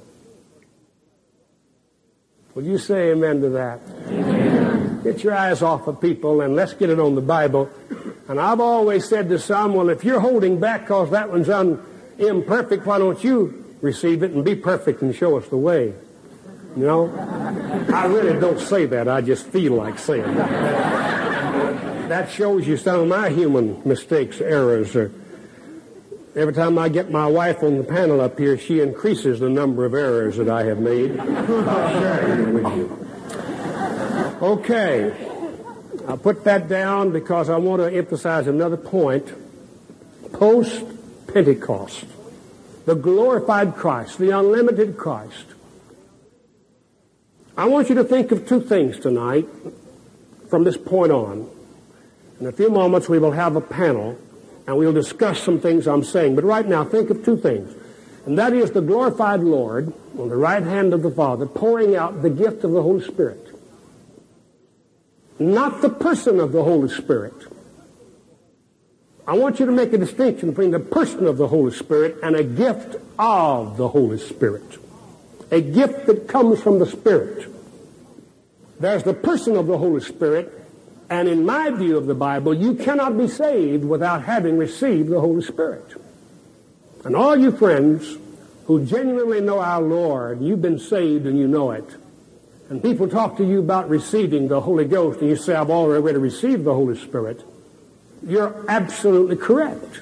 S10: Will you say amen to that? Amen. Get your eyes off of people and let's get it on the Bible. And I've always said to some, well, if you're holding back because that one's imperfect, why don't you receive it and be perfect and show us the way? You know? I really don't say that. I just feel like saying that. That shows you some of my human mistakes, errors. Every time I get my wife on the panel up here, she increases the number of errors that I have made. I'll share it with you. Okay. I'll put that down because I want to emphasize another point. Post-Pentecost. The glorified Christ, the unlimited Christ. I want you to think of two things tonight from this point on. In a few moments we will have a panel and we'll discuss some things I'm saying. But right now think of two things. And that is the glorified Lord on the right hand of the Father pouring out the gift of the Holy Spirit. Not the person of the Holy Spirit. I want you to make a distinction between the person of the Holy Spirit and a gift of the Holy Spirit. A gift that comes from the Spirit. There's the person of the Holy Spirit, and in my view of the Bible, you cannot be saved without having received the Holy Spirit. And all you friends who genuinely know our Lord, you've been saved and you know it. And people talk to you about receiving the Holy Ghost, and you say, I've already received the Holy Spirit. You're absolutely correct.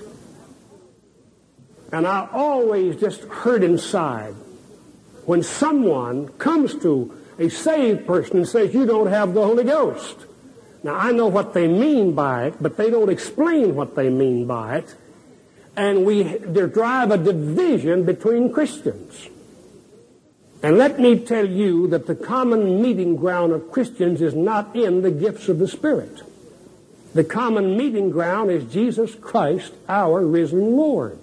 S10: And I always just hurt inside when someone comes to a saved person and says, you don't have the Holy Ghost. Now, I know what they mean by it, but they don't explain what they mean by it. And they drive a division between Christians. And let me tell you that the common meeting ground of Christians is not in the gifts of the Spirit. The common meeting ground is Jesus Christ, our risen Lord.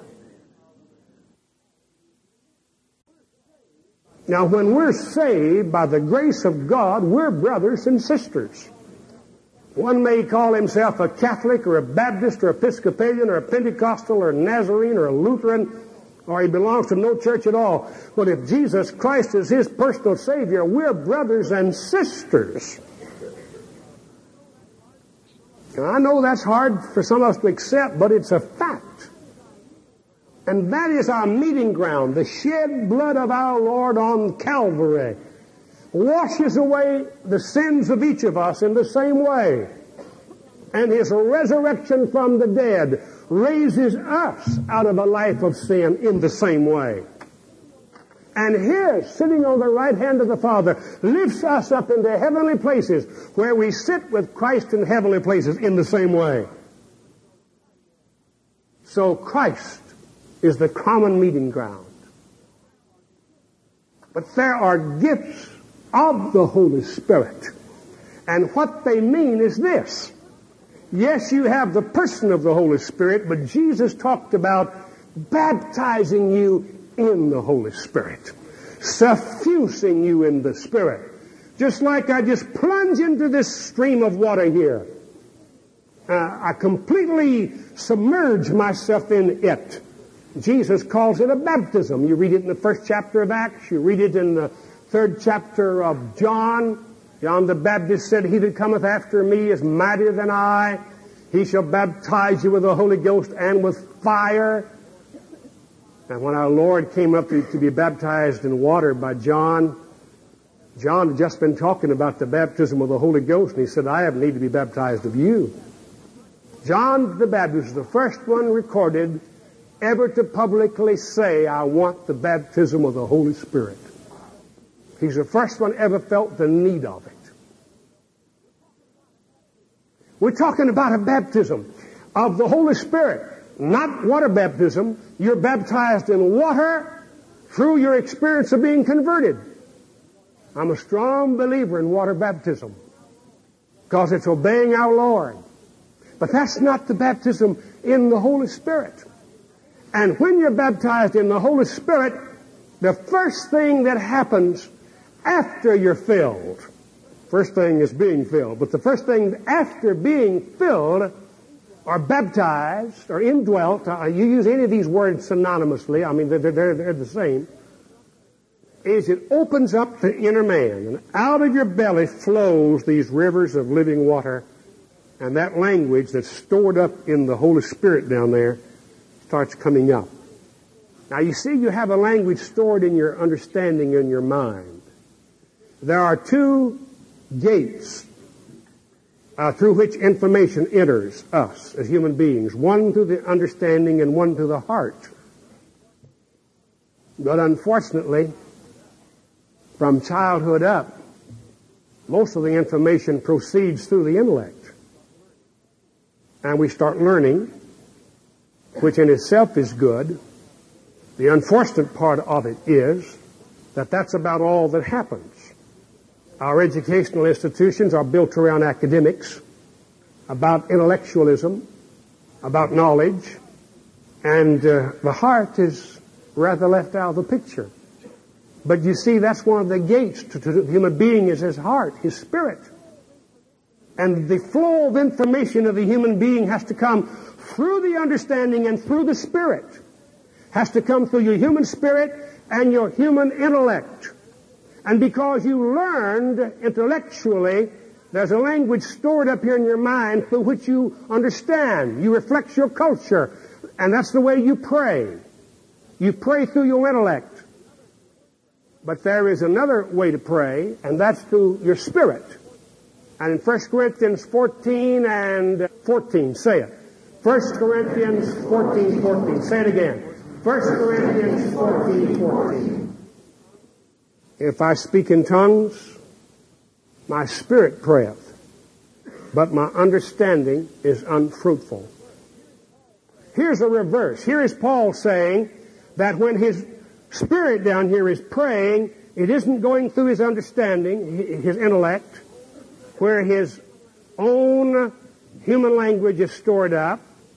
S10: Now, when we're saved by the grace of God, we're brothers and sisters. One may call himself a Catholic or a Baptist or Episcopalian or a Pentecostal or a Nazarene or a Lutheran, or he belongs to no church at all. But if Jesus Christ is his personal Savior, we're brothers and sisters. And I know that's hard for some of us to accept, but it's a fact. And that is our meeting ground. The shed blood of our Lord on Calvary washes away the sins of each of us in the same way. And his resurrection from the dead raises us out of a life of sin in the same way. And here, sitting on the right hand of the Father, lifts us up into heavenly places where we sit with Christ in heavenly places in the same way. So Christ is the common meeting ground. But there are gifts of the Holy Spirit. And what they mean is this. Yes, you have the person of the Holy Spirit, but Jesus talked about baptizing you in the Holy Spirit, suffusing you in the Spirit. Just like I just plunge into this stream of water here, I completely submerge myself in it. Jesus calls it a baptism. You read it in the first chapter of Acts. You read it in the third chapter of John. John the Baptist said, "He that cometh after me is mightier than I. He shall baptize you with the Holy Ghost and with fire." And when our Lord came up to be baptized in water by John, John had just been talking about the baptism of the Holy Ghost, and he said, "I have need to be baptized of you." John the Baptist is the first one recorded ever to publicly say, "I want the baptism of the Holy Spirit." He's the first one ever felt the need of it. We're talking about a baptism of the Holy Spirit, not water baptism. You're baptized in water through your experience of being converted. I'm a strong believer in water baptism because it's obeying our Lord. But that's not the baptism in the Holy Spirit. And when you're baptized in the Holy Spirit, the first thing that happens after you're filled, first thing is being filled, but the first thing after being filled or baptized or indwelt, you use any of these words synonymously, I mean they're the same, is it opens up the inner man, and out of your belly flows these rivers of living water, and that language that's stored up in the Holy Spirit down there starts coming up. Now you see, you have a language stored in your understanding in your mind. There are two gates through which information enters us as human beings, one through the understanding and one through the heart. But unfortunately, from childhood up, most of the information proceeds through the intellect. And we start learning, which in itself is good. The unfortunate part of it is that that's about all that happens. Our educational institutions are built around academics, about intellectualism, about knowledge, and the heart is rather left out of the picture. But you see, that's one of the gates to the human being is his heart, his spirit. And the flow of information of the human being has to come through the understanding and through the spirit. Has to come through your human spirit and your human intellect. And because you learned intellectually, there's a language stored up here in your mind through which you understand. You reflect your culture. And that's the way you pray. You pray through your intellect. But there is another way to pray, and that's through your spirit. And in 1 Corinthians 14 and 14, say it. 1 Corinthians 14:14. Say it again. 1 Corinthians 14:14. If I speak in tongues, my spirit prayeth, but my understanding is unfruitful. Here's a reverse. Here is Paul saying that when his spirit down here is praying, it isn't going through his understanding, his intellect, where his own human language is stored up.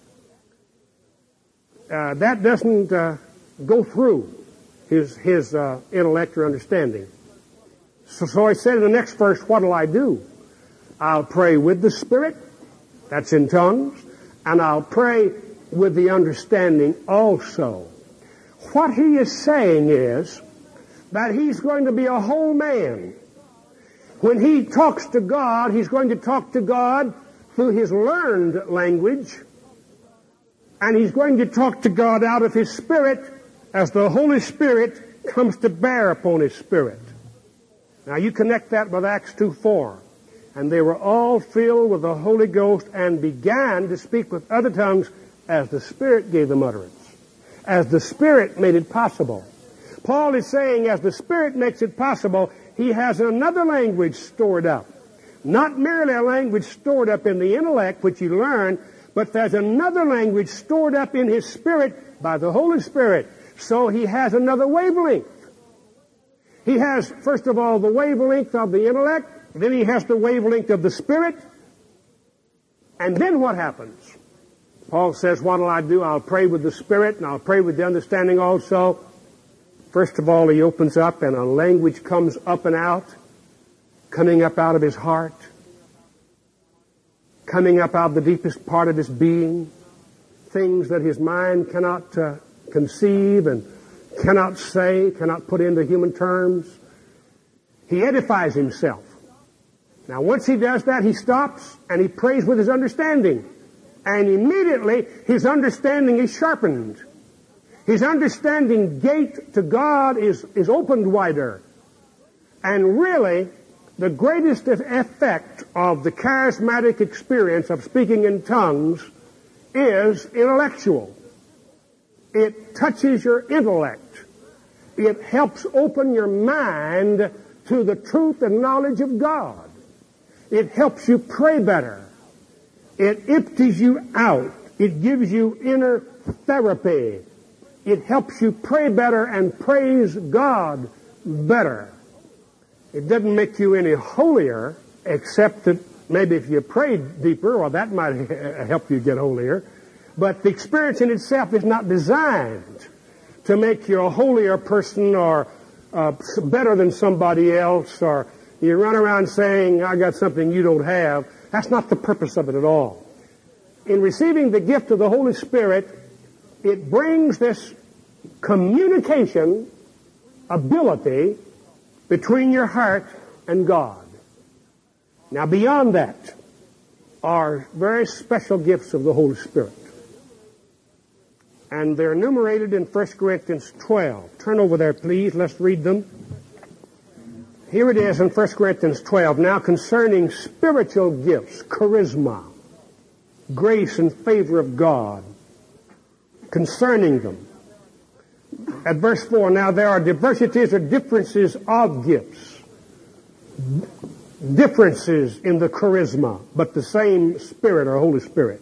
S10: That doesn't go through his intellect or understanding. So he said in the next verse, what'll I do? I'll pray with the Spirit, that's in tongues, and I'll pray with the understanding also. What he is saying is that he's going to be a whole man. When he talks to God, he's going to talk to God through his learned language, and he's going to talk to God out of his spirit as the Holy Spirit comes to bear upon his spirit. Now you connect that with Acts 2:4. And they were all filled with the Holy Ghost and began to speak with other tongues as the Spirit gave them utterance. As the Spirit made it possible. Paul is saying as the Spirit makes it possible, he has another language stored up. Not merely a language stored up in the intellect, which he learned, but there's another language stored up in his spirit by the Holy Spirit. So he has another wavelength. He has, first of all, the wavelength of the intellect, then he has the wavelength of the Spirit, and then what happens? Paul says, what'll I do? I'll pray with the Spirit, and I'll pray with the understanding also. First of all, he opens up, and a language comes up and out, coming up out of his heart. coming up out of the deepest part of his being, things that his mind cannot conceive and cannot say, cannot put into human terms. He edifies himself. Now, once he does that, he stops and he prays with his understanding. And immediately, his understanding is sharpened. His understanding gate to God is opened wider. And really, the greatest effect of the charismatic experience of speaking in tongues is intellectual. It touches your intellect. It helps open your mind to the truth and knowledge of God. It helps you pray better. It empties you out. It gives you inner therapy. It helps you pray better and praise God better. It doesn't make you any holier, except that maybe if you pray deeper, well, that might help you get holier. But the experience in itself is not designed to make you a holier person or better than somebody else, or you run around saying, I got something you don't have. That's not the purpose of it at all. In receiving the gift of the Holy Spirit, it brings this communication ability between your heart and God. Now, beyond that are very special gifts of the Holy Spirit. And they're enumerated in 1 Corinthians 12. Turn over there, please. Let's read them. Here it is in 1 Corinthians 12. Now concerning spiritual gifts, charisma, grace and favor of God, concerning them. At verse 4, now there are diversities or differences of gifts. Differences in the charisma, but the same Spirit or Holy Spirit.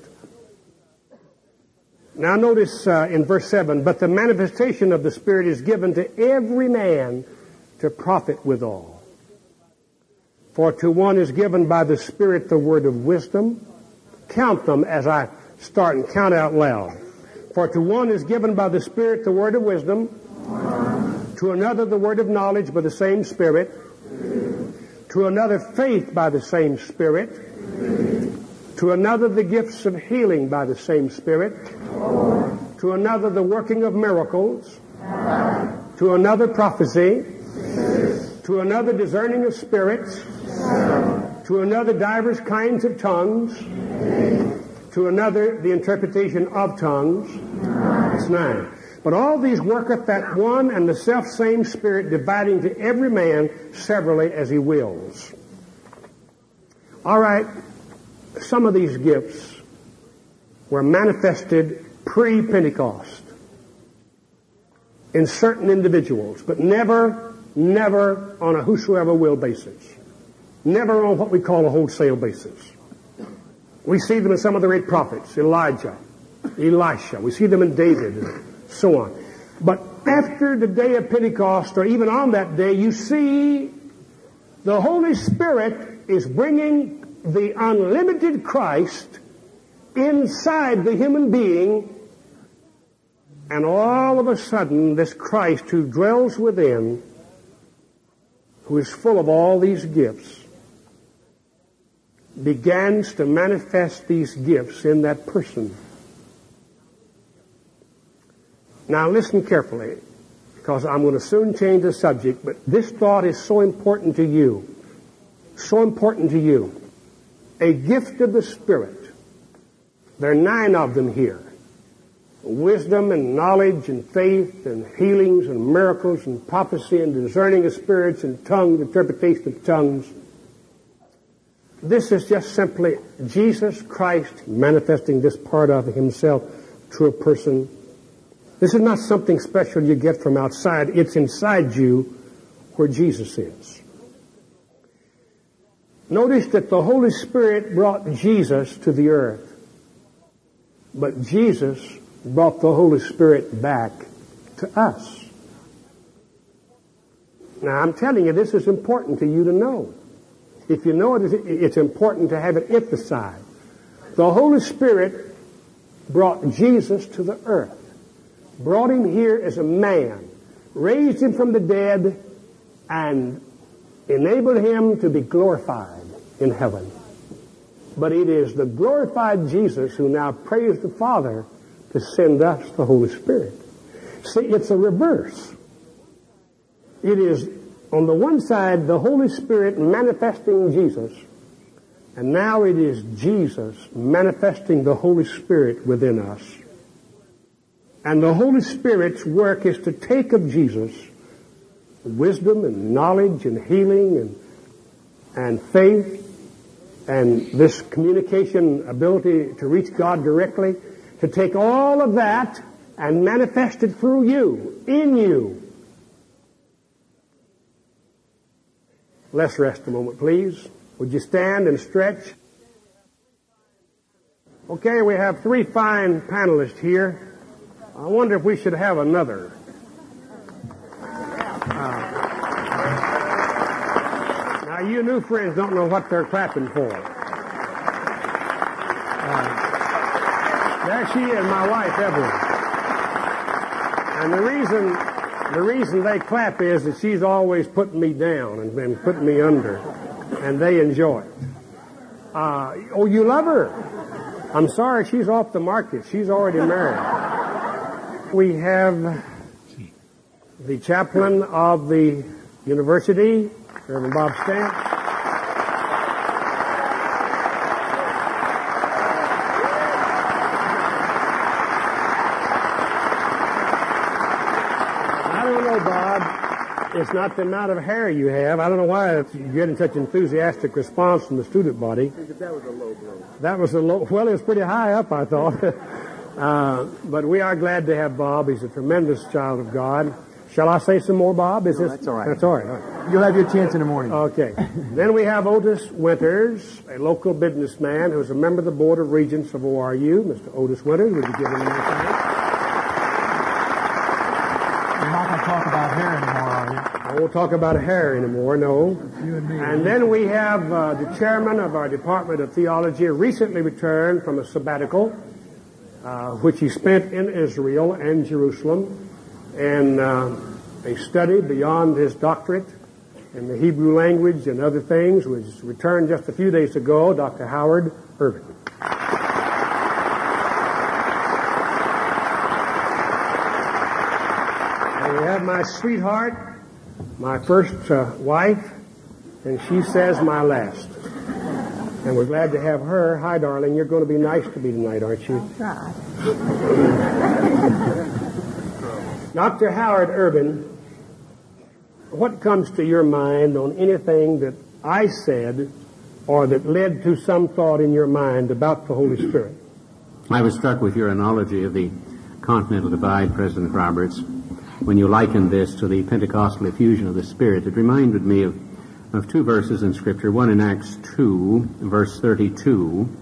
S10: Now notice in verse 7, but the manifestation of the Spirit is given to every man to profit withal. For to one is given by the Spirit the word of wisdom. Count them as I start and count out loud. For to one is given by the Spirit the word of wisdom. To another the word of knowledge by the same Spirit. To another faith by the same Spirit. To another the gifts of healing by the same Spirit. To another the working of miracles. To another prophecy. To another discerning of spirits. To another divers kinds of tongues. To another the interpretation of tongues. That's 9. But all these worketh that one and the self-same Spirit, dividing to every man severally as he wills. All right, some of these gifts were manifested pre-Pentecost in certain individuals, but never on a whosoever will basis. Never on what we call a wholesale basis. We see them in some of the great prophets, Elijah, Elisha. We see them in David and so on. But after the day of Pentecost, or even on that day, you see the Holy Spirit is bringing the unlimited Christ inside the human being, and all of a sudden this Christ who dwells within, who is full of all these gifts, begins to manifest these gifts in that person. Now listen carefully, because I'm going to soon change the subject, but this thought is so important to you. So important to you. A gift of the Spirit. There are 9 of them here. Wisdom and knowledge and faith and healings and miracles and prophecy and discerning of spirits and tongues, interpretation of tongues. This is just simply Jesus Christ manifesting this part of himself to a person. This is not something special you get from outside. It's inside you where Jesus is. Notice that the Holy Spirit brought Jesus to the earth. But Jesus brought the Holy Spirit back to us. Now, I'm telling you, this is important to you to know. If you know it, it's important to have it emphasized. The Holy Spirit brought Jesus to the earth, brought him here as a man, raised him from the dead, and enabled him to be glorified in heaven. but it is the glorified Jesus who now prays the Father to send us the Holy Spirit. See, it's a reverse. It is, on the one side, the Holy Spirit manifesting Jesus, and now it is Jesus manifesting the Holy Spirit within us. And the Holy Spirit's work is to take of Jesus wisdom and knowledge and healing and faith and this communication ability to reach God directly, to take all of that and manifest it through you, in you. Let's rest a moment, please. Would you stand and stretch? Okay, we have 3 fine panelists here. I wonder if we should have another. Now, you new friends don't know what they're clapping for. There she is, my wife, Evelyn. And the reason they clap is that she's always putting me down and been putting me under, and they enjoy it. Oh, you love her? I'm sorry, she's off the market. She's already married. We have the chaplain of the university, Reverend Bob Stamp. I don't know, Bob. It's not the amount of hair you have. I don't know why you're getting such enthusiastic response from the student body.
S11: That was a low blow.
S10: That was a low. Well, it was pretty high up, I thought. But we are glad to have Bob. He's a tremendous child of God. Shall I say some more, Bob?
S11: No, that's all right.
S10: That's all right. All right.
S11: You'll have your chance in the morning.
S10: Okay. Then we have Otis Winters, a local businessman who's a member of the Board of Regents of ORU. Mr. Otis Winters, would you give him a hand?
S11: You're not going to talk about hair anymore, are you?
S10: I won't talk about hair anymore, no.
S11: You and me.
S10: And then we have the chairman of our Department of Theology, recently returned from a sabbatical, which he spent in Israel and Jerusalem, and a study beyond his doctorate in the Hebrew language and other things, was returned just a few days ago, Dr. Howard Irvin. And we have my sweetheart, my first wife, and she says my last. And we're glad to have her. Hi, darling. You're going to be nice to me tonight, aren't you?
S6: God.
S10: Dr. Howard Urban, what comes to your mind on anything that I said or that led to some thought in your mind about the Holy Spirit?
S9: I was struck with your analogy of the Continental Divide, President Roberts, when you likened this to the Pentecostal effusion of the Spirit. It reminded me of 2 verses in Scripture, one in Acts 2, verse 32,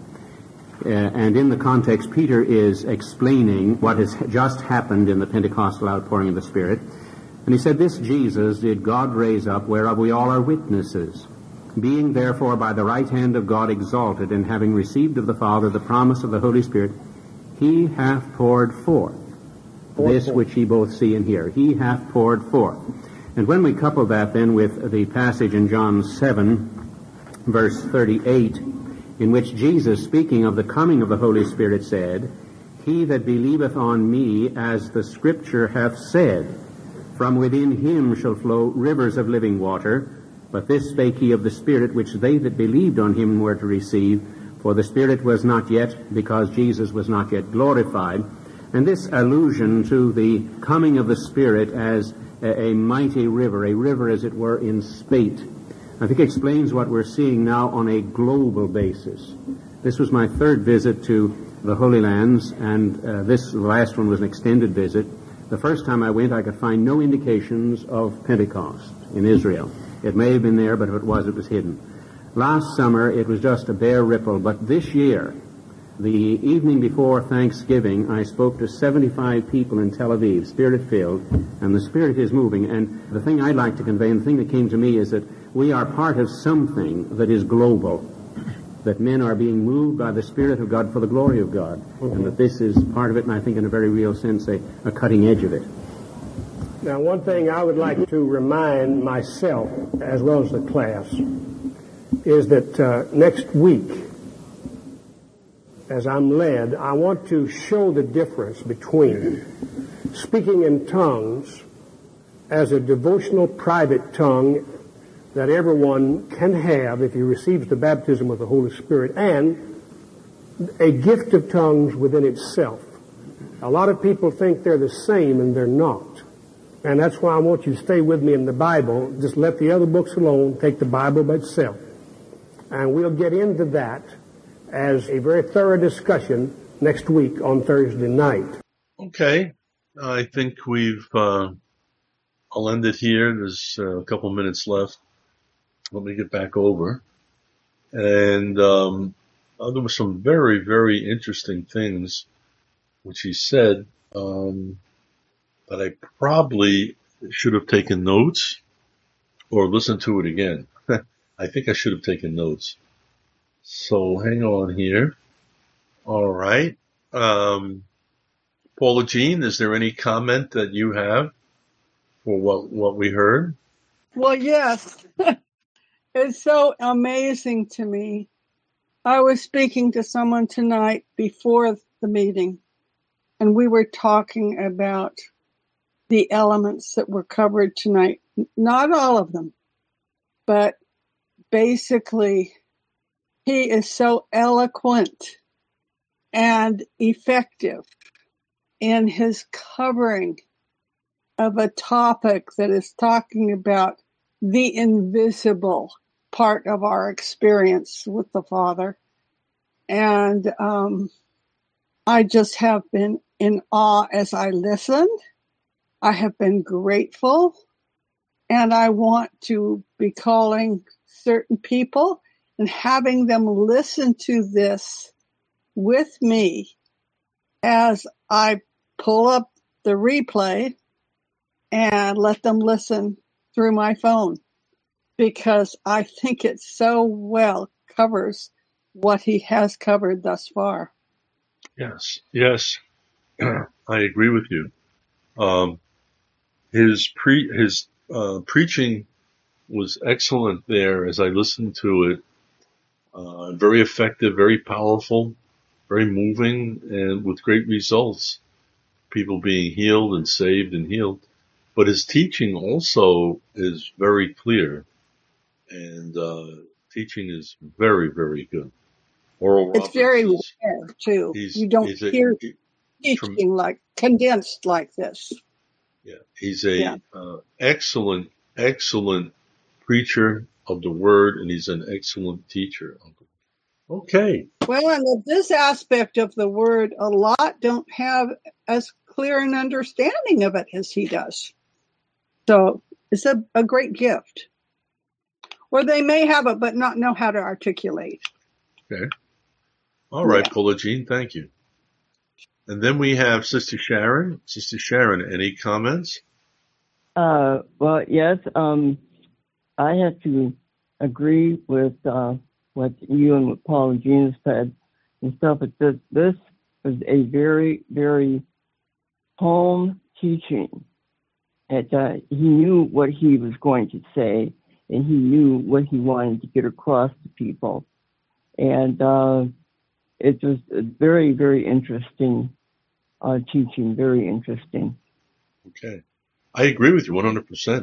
S9: and in the context, Peter is explaining what has just happened in the Pentecostal outpouring of the Spirit. And he said, "This Jesus did God raise up, whereof we all are witnesses. Being therefore by the right hand of God exalted, and having received of the Father the promise of the Holy Spirit, he hath poured forth this which ye both see and hear." He hath poured forth. And when we couple that then with the passage in John 7, verse 38, in which Jesus, speaking of the coming of the Holy Spirit, said, "He that believeth on me, as the Scripture hath said, from within him shall flow rivers of living water. But this spake he of the Spirit, which they that believed on him were to receive. For the Spirit was not yet, because Jesus was not yet glorified." And this allusion to the coming of the Spirit as a mighty river, a river as it were in spate, I think explains what we're seeing now on a global basis. This was my 3rd visit to the Holy Lands, and this last one was an extended visit. The first time I went, I could find no indications of Pentecost in Israel. It may have been there, but if it was hidden. Last summer, it was just a bare ripple, but this year, the evening before Thanksgiving, I spoke to 75 people in Tel Aviv, Spirit-filled, and the Spirit is moving. And the thing I'd like to convey, and the thing that came to me, is that we are part of something that is global, that men are being moved by the Spirit of God for the glory of God, and that this is part of it, and I think in a very real sense a cutting edge of it.
S10: Now, one thing I would like to remind myself, as well as the class, is that next week as I'm led, I want to show the difference between speaking in tongues as a devotional private tongue that everyone can have if he receives the baptism of the Holy Spirit, and a gift of tongues within itself. A lot of people think they're the same, and they're not. And that's why I want you to stay with me in the Bible. Just let the other books alone. Take the Bible by itself. And we'll get into that as a very thorough discussion next week on Thursday night.
S3: Okay. I think I'll end it here. There's a couple minutes left. Let me get back over. And there were some very, very interesting things which he said that I probably should have taken notes or listened to it again. I think I should have taken notes. So hang on here. All right. Paula Jean, is there any comment that you have for what we heard?
S8: Well, yes. It's so amazing to me. I was speaking to someone tonight before the meeting, and we were talking about the elements that were covered tonight. Not all of them, but basically, he is so eloquent and effective in his covering of a topic that is talking about the invisible part of our experience with the Father. And I just have been in awe as I listened. I have been grateful, and I want to be calling certain people and having them listen to this with me as I pull up the replay and let them listen through my phone, because I think it so well covers what he has covered thus far.
S3: Yes, I agree with you. His preaching was excellent there as I listened to it. Very effective, very powerful, very moving, and with great results. People being healed and saved and healed. But his teaching also is very clear, and teaching is very, very good. Oral Roberts,
S8: it's very rare, too. You don't hear teaching like condensed like this.
S3: Yeah, he's a excellent preacher of the Word, and he's an excellent teacher. Okay.
S8: Well, and this aspect of the Word, a lot don't have as clear an understanding of it as he does. So it's a great gift. Or they may have it, but not know how to articulate.
S3: Okay. All right, Paula Jean, thank you. And then we have Sister Sharon. Sister Sharon, any comments?
S4: Well, yes. I have to agree with what you and what Paula Jean said and stuff. But this was a very, very calm teaching. He knew what he was going to say, and he knew what he wanted to get across to people. And it was a very, very interesting teaching, very interesting.
S3: Okay. I agree with you 100%.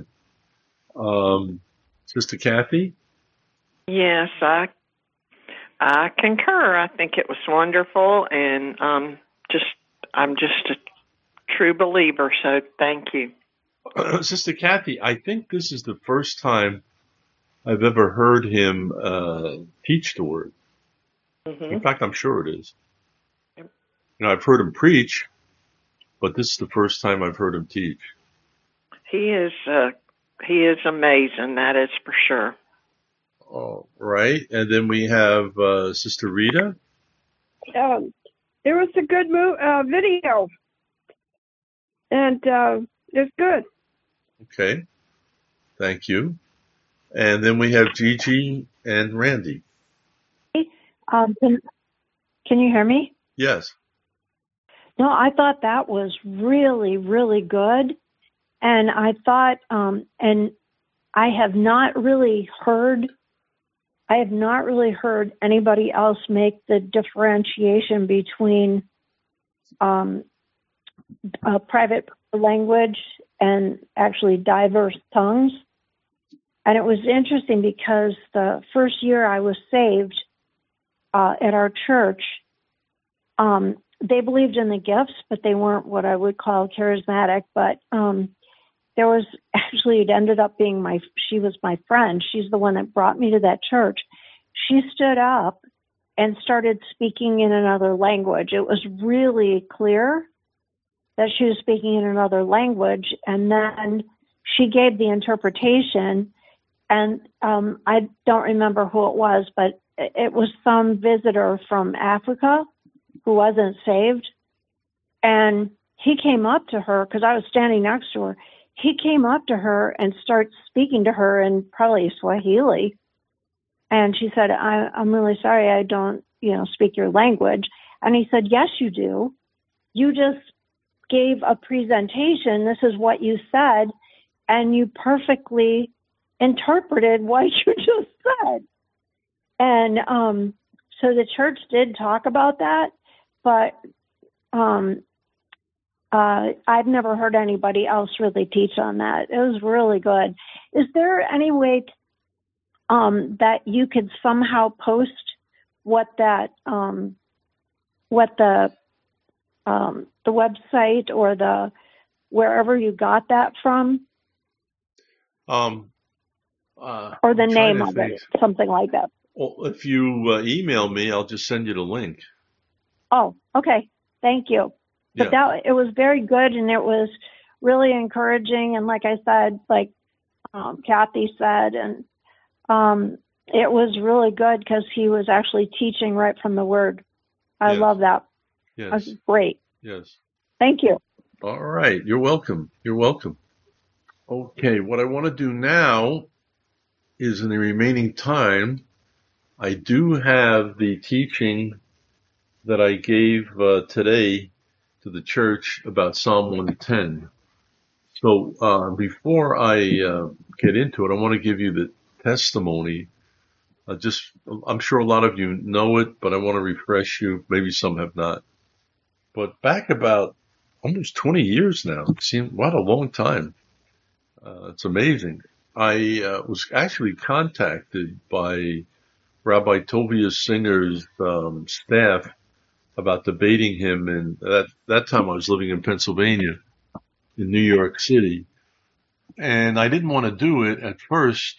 S3: Sister Kathy?
S5: Yes, I concur. I think it was wonderful, and I'm just a true believer, so thank you.
S3: Sister Kathy, I think this is the first time I've ever heard him teach the Word. Mm-hmm. In fact, I'm sure it is. Yep. I've heard him preach, but this is the first time I've heard him teach.
S5: He is amazing, that is for sure.
S3: All right, and then we have Sister Rita.
S7: It was a good video, and it's good.
S3: Okay, thank you. And then we have Gigi and Randy.
S6: Can you hear me?
S3: Yes.
S6: No, I thought that was really, really good. And I thought, and I have not really heard I have not really heard anybody else make the differentiation between private language and actually diverse tongues. And it was interesting because the first year I was saved at our church, they believed in the gifts, but they weren't what I would call charismatic. But there was actually, it ended up being she was my friend. She's the one that brought me to that church. She stood up and started speaking in another language. It was really clear that she was speaking in another language. And then she gave the interpretation. And I don't remember who it was, but it was some visitor from Africa who wasn't saved. And he came up to her, because I was standing next to her. He came up to her and started speaking to her in probably Swahili. And she said, I'm really sorry, I don't, speak your language. And he said, yes, you do. You just gave a presentation. This is what you said. And you perfectly interpreted what you just said. And so the church did talk about that, but I've never heard anybody else really teach on that. It was really good. Is there any way that you could somehow post what the website or the wherever you got that from? Or the name of it, something like that.
S3: Well, if you email me, I'll just send you the link.
S6: Oh, okay. Thank you. But it was very good, and it was really encouraging. And like I said, like Kathy said, and it was really good because he was actually teaching right from the Word. I love that.
S3: Yes.
S6: That was great.
S3: Yes.
S6: Thank you.
S3: All right. You're welcome. You're welcome. Okay. What I want to do now is, in the remaining time, I do have the teaching that I gave today to the church about Psalm 110. So before I get into it, I want to give you the testimony. I'm sure a lot of you know it, but I want to refresh you. Maybe some have not. But back about almost 20 years now, it seemed, what a long time. It's amazing. I was actually contacted by Rabbi Tovia Singer's staff about debating him, and that time I was living in Pennsylvania, in New York City, and I didn't want to do it at first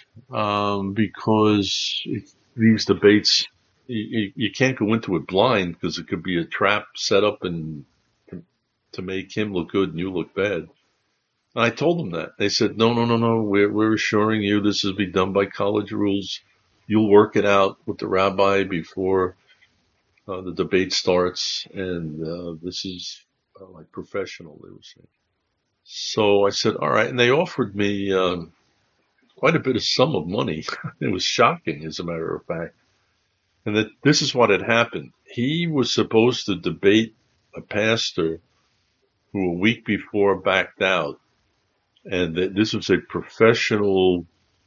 S3: because these debates, you can't go into it blind, because it could be a trap set up and to make him look good and you look bad. And I told them that. They said, no, we're assuring you this is be done by college rules. You'll work it out with the rabbi before the debate starts, and this is like professional, they were saying. So I said, all right, and they offered me quite a bit of sum of money. It was shocking, as a matter of fact. And that this is what had happened. He was supposed to debate a pastor who a week before backed out, and this was a professional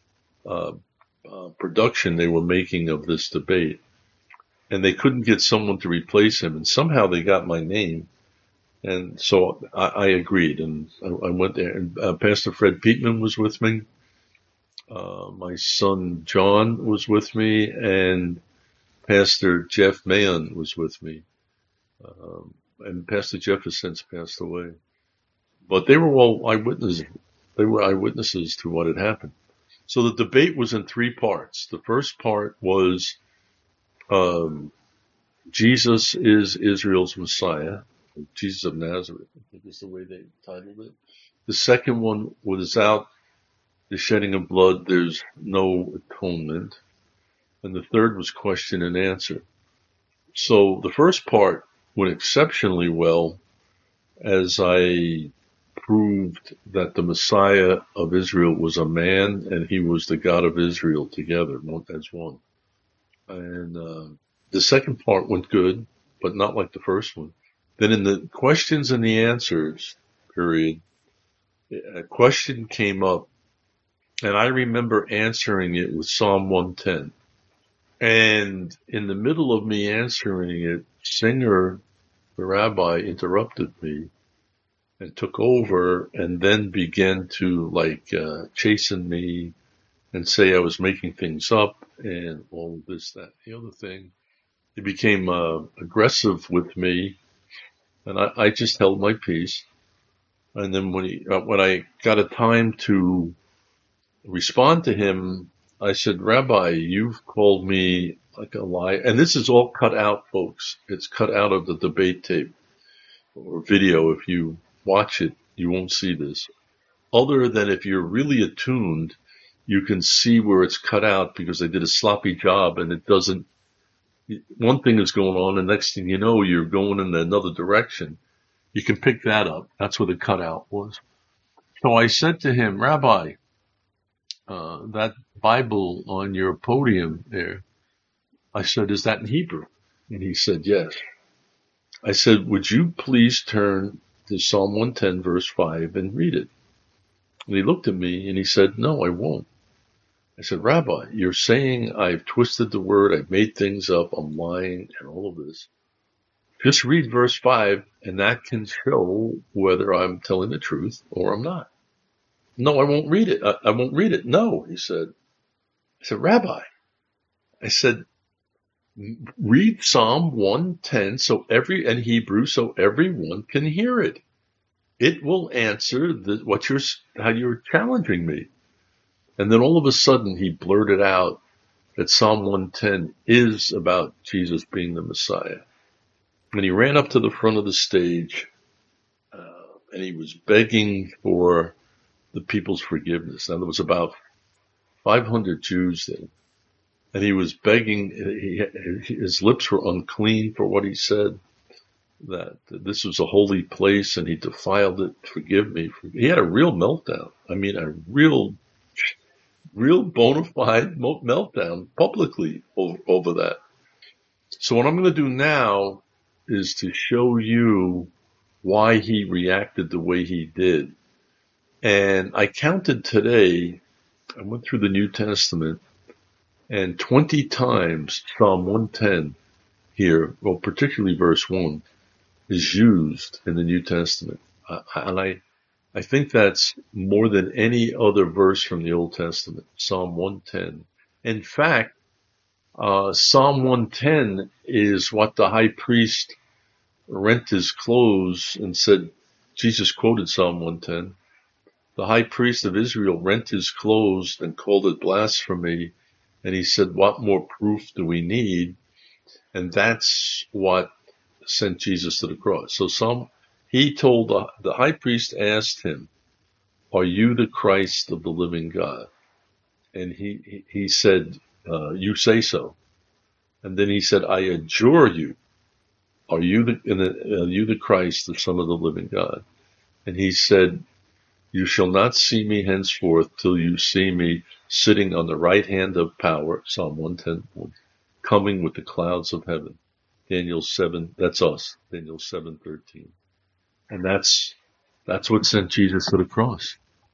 S3: production they were making of this debate. And they couldn't get someone to replace him, and somehow they got my name. And so I agreed, and I went there. And Pastor Fred Peetman was with me. My son John was with me, and Pastor Jeff Mahan was with me. And Pastor Jeff has since passed away. But they were all eyewitnesses. They were eyewitnesses to what had happened. So the debate was in three parts. The first part was Jesus is Israel's Messiah, Jesus of Nazareth, I think is the way they titled it. The second one, without the shedding of blood, there's no atonement. And the third was question and answer. So the first part went exceptionally well, as I proved that the Messiah of Israel was a man and he was the God of Israel together as one. And the second part went good, but not like the first one. Then in the questions and the answers period, a question came up, and I remember answering it with Psalm 110. And in the middle of me answering it, Singer, the rabbi, interrupted me and took over and then began to chasten me and say I was making things up and all of this, that, the other thing. He became aggressive with me, and I just held my peace. And then when I got a time to respond to him, I said, Rabbi, you've called me like a liar. And this is all cut out, folks. It's cut out of the debate tape or video. If you watch it, you won't see this. Other than if you're really attuned, you can see where it's cut out because they did a sloppy job and it doesn't. One thing is going on, and next thing you know, you're going in another direction. You can pick that up. That's what the cutout was. So I said to him, Rabbi, that Bible on your podium there, I said, is that in Hebrew? And he said, yes. I said, would you please turn to Psalm 110, verse 5 and read it? And he looked at me and he said, no, I won't. I said, Rabbi, you're saying I've twisted the word, I've made things up, I'm lying, and all of this. Just read verse 5, and that can show whether I'm telling the truth or I'm not. No, I won't read it. I won't read it. No, he said. I said, Rabbi, I said, read Psalm 110 in Hebrew so everyone can hear it. It will answer how you're challenging me. And then all of a sudden he blurted out that Psalm 110 is about Jesus being the Messiah. And he ran up to the front of the stage, and he was begging for the people's forgiveness. Now, there was about 500 Jews there. And he was begging, his lips were unclean for what he said, that this was a holy place and he defiled it. Forgive me. He had a real meltdown. I mean, a real bona fide meltdown publicly over that. So what I'm going to do now is to show you why he reacted the way he did. And I counted today, I went through the New Testament, and 20 times Psalm 110 here, well, particularly verse 1, is used in the New Testament. And I think that's more than any other verse from the Old Testament, Psalm 110. In fact, Psalm 110 is what the high priest rent his clothes and said, Jesus quoted Psalm 110. The high priest of Israel rent his clothes and called it blasphemy. And he said, what more proof do we need? And that's what sent Jesus to the cross. So he told the high priest asked him, are you the Christ of the living God? And he said, you say so. And then he said, I adjure you, are you the Christ, the Son of the living God? And he said, you shall not see me henceforth till you see me sitting on the right hand of power, Psalm 110, coming with the clouds of heaven. Daniel 7, that's us, Daniel 7:13. And that's what sent Jesus to the cross.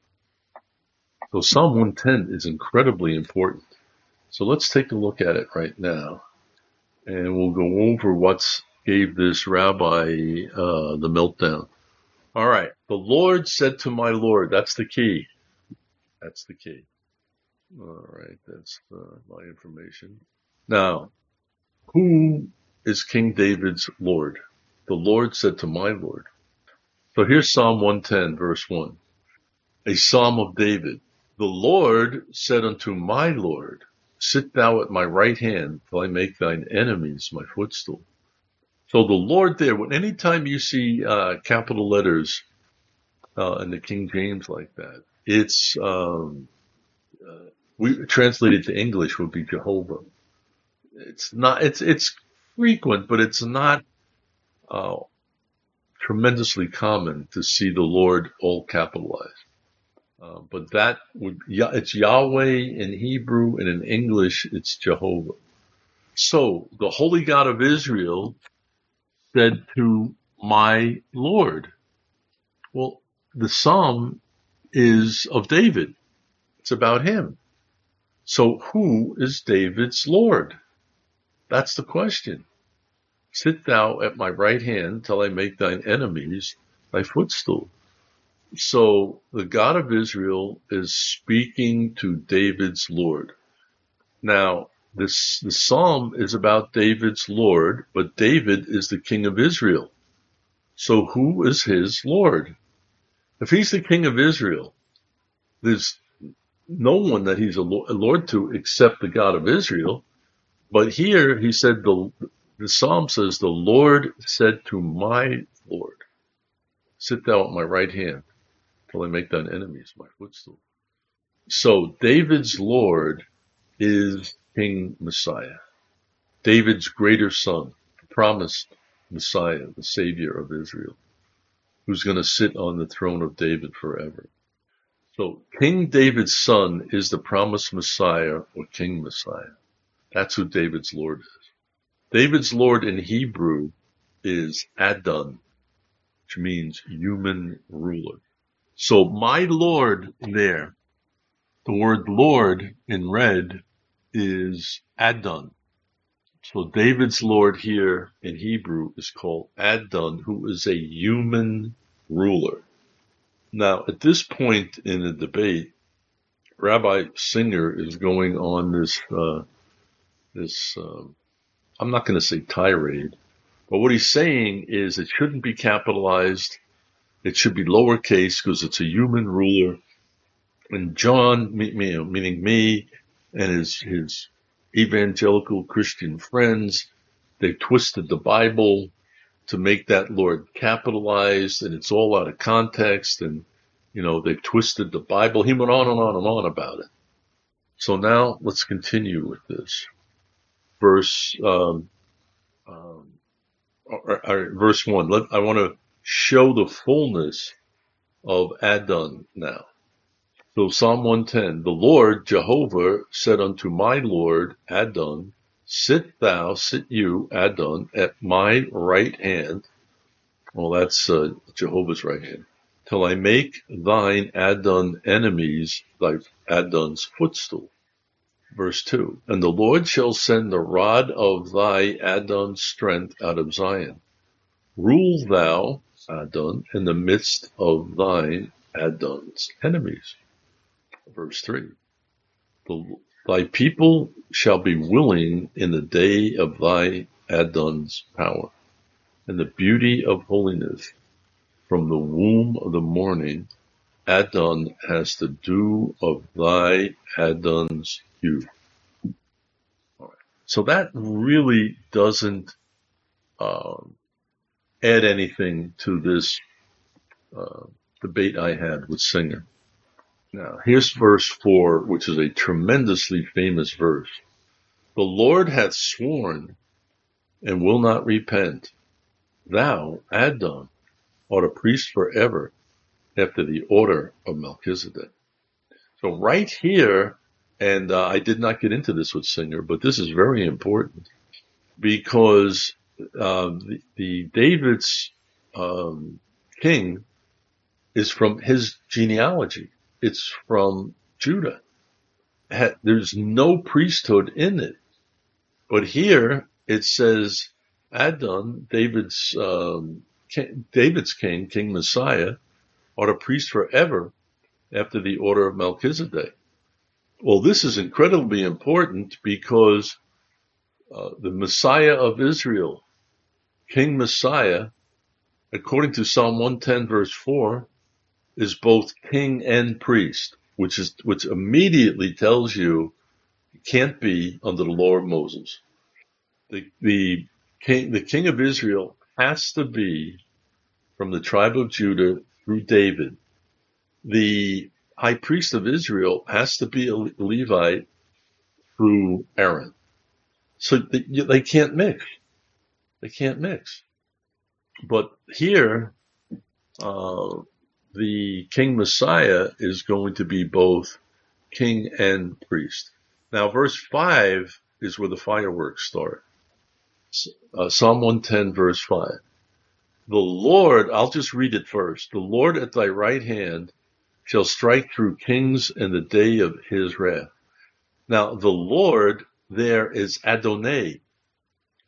S3: So Psalm 110 is incredibly important. So let's take a look at it right now. And we'll go over what gave this rabbi the meltdown. All right. The Lord said to my Lord. That's the key. That's the key. All right. That's my information. Now, who is King David's Lord? The Lord said to my Lord. So here's Psalm 110, verse 1. A psalm of David. The Lord said unto my Lord, sit thou at my right hand till I make thine enemies my footstool. So the Lord there, anytime you see capital letters in the King James like that, it's we translated to English would be Jehovah. It's not. It's frequent, but it's not tremendously common to see the Lord all capitalized. But it's Yahweh in Hebrew, and in English it's Jehovah. So the Holy God of Israel said to my Lord. Well, the psalm is of David. It's about him. So who is David's Lord? That's the question. Sit thou at my right hand till I make thine enemies thy footstool. So the God of Israel is speaking to David's Lord. Now, the psalm is about David's Lord, but David is the king of Israel. So who is his Lord? If he's the king of Israel, there's no one that he's a Lord to except the God of Israel. But here he said, the psalm says, the Lord said to my Lord, sit thou at my right hand till I make thine enemies my footstool. So David's Lord is King Messiah, David's greater son, the promised Messiah, the Savior of Israel, who's going to sit on the throne of David forever. So King David's son is the promised Messiah or King Messiah. That's who David's Lord is. David's Lord in Hebrew is Adon, which means human ruler. So my Lord there, the word Lord in red is Adon. So David's Lord here in Hebrew is called Adon, who is a human ruler. Now, at this point in the debate, Rabbi Singer is going on this I'm not going to say tirade, but what he's saying is it shouldn't be capitalized. It should be lowercase because it's a human ruler. And John, meaning me and his evangelical Christian friends, they twisted the Bible to make that Lord capitalized, and it's all out of context, and, they've twisted the Bible. He went on and on and on about it. So now let's continue with this. Verse 1. I want to show the fullness of Adon now. So Psalm 110, the Lord Jehovah said unto my Lord Adon, sit you, Adon, at my right hand. Well, that's Jehovah's right hand. Till I make thine Adon enemies thy Adon's footstool. Verse 2, and the Lord shall send the rod of thy Adon's strength out of Zion. Rule thou, Adon, in the midst of thine Adon's enemies. Verse 3, thy people shall be willing in the day of thy Adon's power, and the beauty of holiness. From the womb of the morning, Adon has the dew of thy Adon's youth. All right. So that really doesn't add anything to this debate I had with Singer. Now, here's verse 4, which is a tremendously famous verse. The Lord hath sworn and will not repent. Thou, Adon, art a priest forever after the order of Melchizedek. So right here, and I did not get into this with Singer, but this is very important because the David's king is from his genealogy. It's from Judah. There's no priesthood in it. But here it says Adon, David's king, King Messiah, art a priest forever after the order of Melchizedek. Well, this is incredibly important because the Messiah of Israel, King Messiah, according to Psalm 110 verse 4, is both king and priest, which immediately tells you it can't be under the law of Moses. The king of Israel has to be from the tribe of Judah through David. The high priest of Israel has to be a Levite through Aaron. So they can't mix. They can't mix. But here, the King Messiah is going to be both king and priest. Now, verse 5 is where the fireworks start. Psalm 110, verse 5. The Lord, I'll just read it first. The Lord at thy right hand shall strike through kings in the day of his wrath. Now, the Lord there is Adonai.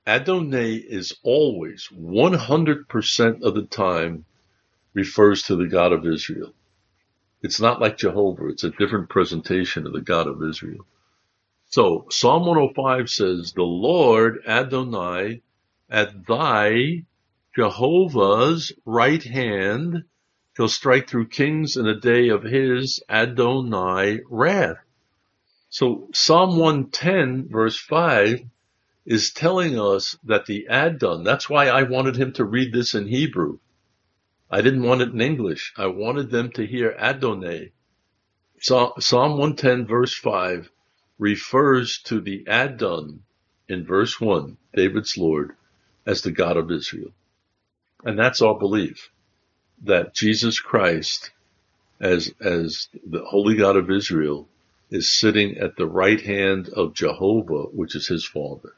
S3: Adonai is always 100% of the time refers to the God of Israel. It's not like Jehovah. It's a different presentation of the God of Israel. So Psalm 105 says, the Lord Adonai at thy Jehovah's right hand shall strike through kings in the day of his Adonai wrath. So Psalm 110 verse 5 is telling us that the Adon, that's why I wanted him to read this in Hebrew. I didn't want it in English. I wanted them to hear Adonai. Psalm 110 verse 5 refers to the Adon in verse 1, David's Lord, as the God of Israel. And that's our belief, that Jesus Christ, as the Holy God of Israel, is sitting at the right hand of Jehovah, which is his Father.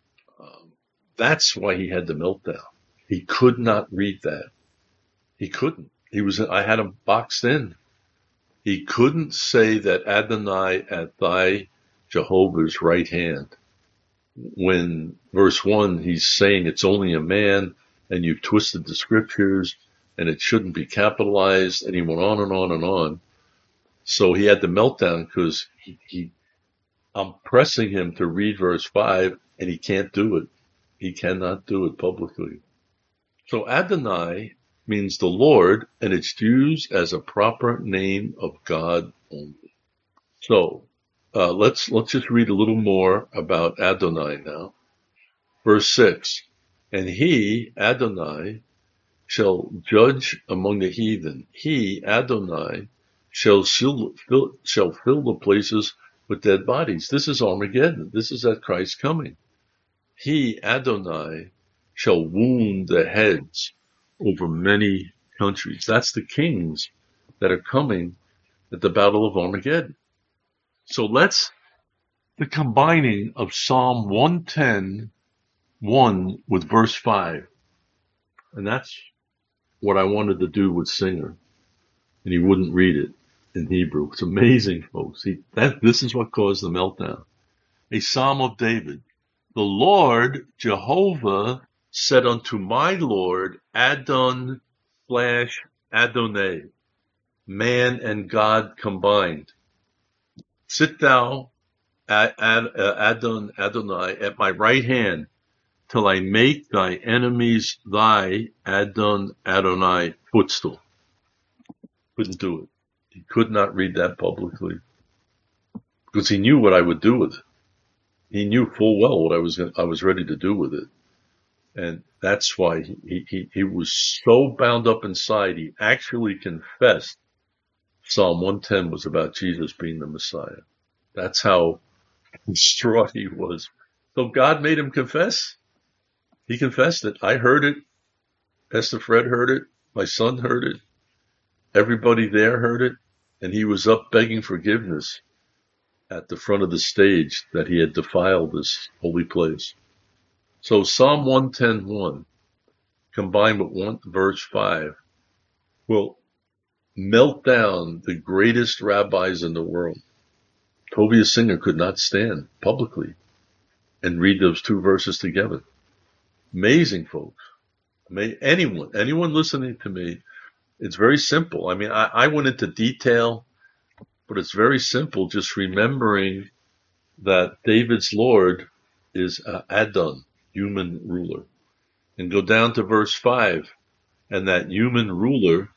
S3: That's why he had the meltdown. He could not read that. He couldn't. I had him boxed in. He couldn't say that Adonai at thy Jehovah's right hand. When verse 1, he's saying it's only a man, and you've twisted the scriptures, and it shouldn't be capitalized, and he went on and on and on. So he had the meltdown because I'm pressing him to read verse 5, and he can't do it. He cannot do it publicly. So Adonai means the Lord, and it's used as a proper name of God only. So let's just read a little more about Adonai now. Verse 6, and he, Adonai, shall judge among the heathen. He, Adonai, shall fill the places with dead bodies. This is Armageddon. This is at Christ's coming. He, Adonai, shall wound the heads over many countries. That's the kings that are coming at the Battle of Armageddon. So the combining of Psalm 110, 1 with verse 5. And that's what I wanted to do with Singer. And he wouldn't read it in Hebrew. It's amazing, folks. This is what caused the meltdown. A Psalm of David. The Lord, Jehovah, said unto my Lord, Adon / Adonai, man and God combined. Sit thou, Adonai, at my right hand, till I make thy enemies thy Adonai footstool. Couldn't do it. He could not read that publicly because he knew what I would do with it. He knew full well what I was ready to do with it. And that's why he was so bound up inside, he actually confessed Psalm 110 was about Jesus being the Messiah. That's how distraught he was. So God made him confess. He confessed it. I heard it. Pastor Fred heard it. My son heard it. Everybody there heard it. And he was up begging forgiveness at the front of the stage that he had defiled this holy place. So Psalm 110:1 combined with verse 5 will melt down the greatest rabbis in the world. Tovia Singer could not stand publicly and read those two verses together. Amazing, folks. Anyone listening to me, it's very simple. I mean, I went into detail, but it's very simple. Just remembering that David's Lord is Adon, human ruler. And go down to verse 5, and that human ruler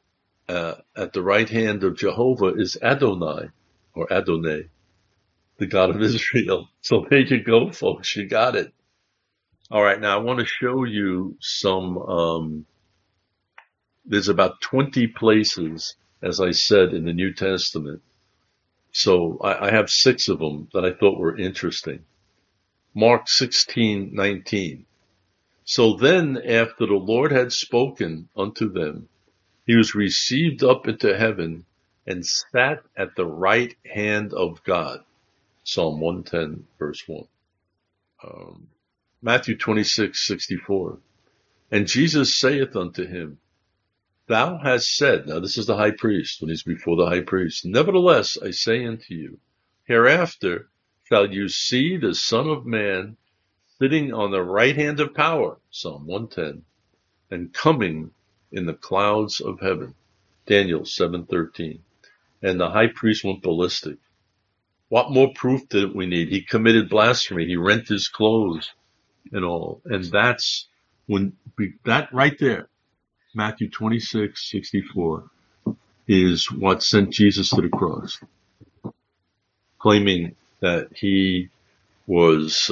S3: at the right hand of Jehovah is Adonai, or Adonai, the God of Israel. So there you go, folks. You got it. All right, now I want to show you some, there's about 20 places, as I said, in the New Testament. So I have 6 of them that I thought were interesting. Mark 16:19. So then, after the Lord had spoken unto them, he was received up into heaven and sat at the right hand of God. Psalm 110, verse 1. Matthew 26:64. And Jesus saith unto him, Thou hast said, now this is the high priest, when he's before the high priest, nevertheless I say unto you, hereafter shall you see the Son of Man sitting on the right hand of power, Psalm 110, and coming in the clouds of heaven, Daniel 7:13. And the high priest went ballistic. What more proof did we need? He committed blasphemy. He rent his clothes and all. And that's that right there, Matthew 26:64, is what sent Jesus to the cross, claiming that he was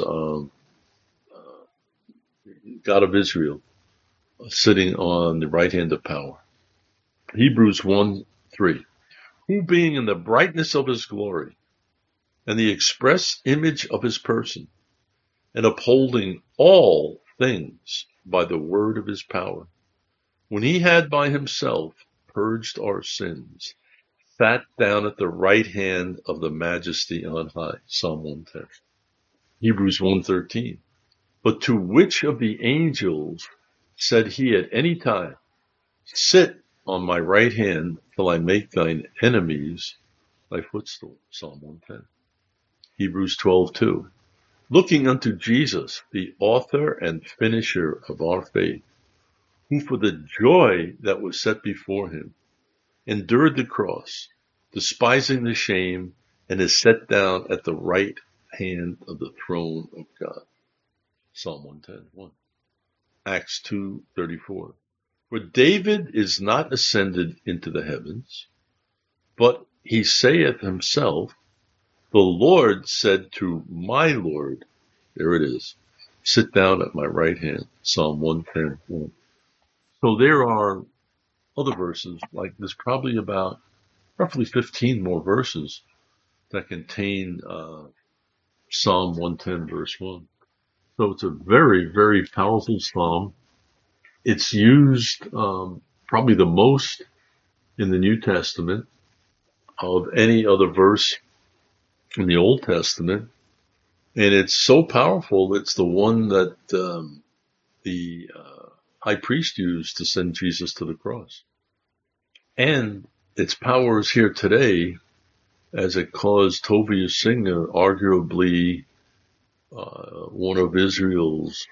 S3: God of Israel, sitting on the right hand of power. Hebrews 1:3, who being in the brightness of his glory and the express image of his person, and upholding all things by the word of his power, when he had by himself purged our sins, sat down at the right hand of the majesty on high, Psalm 110. Hebrews 1:13, but to which of the angels said he at any time, sit on my right hand till I make thine enemies thy footstool, Psalm 110. Hebrews 12:2, looking unto Jesus, the author and finisher of our faith, who for the joy that was set before him endured the cross, despising the shame, and is set down at the right hand of the throne of God. Psalm 110:1. Acts 2:34. For David is not ascended into the heavens, but he saith himself, the Lord said to my Lord, there it is, sit down at my right hand. Psalm 110:1. So there are other verses, like there's probably about roughly 15 more verses that contain Psalm 110 verse 1. So it's a very, very powerful psalm. It's used probably the most in the New Testament of any other verse in the Old Testament. And it's so powerful, it's the one that the high priest used to send Jesus to the cross. And its power is here today, as it caused Tovia Singer, arguably one of Israel's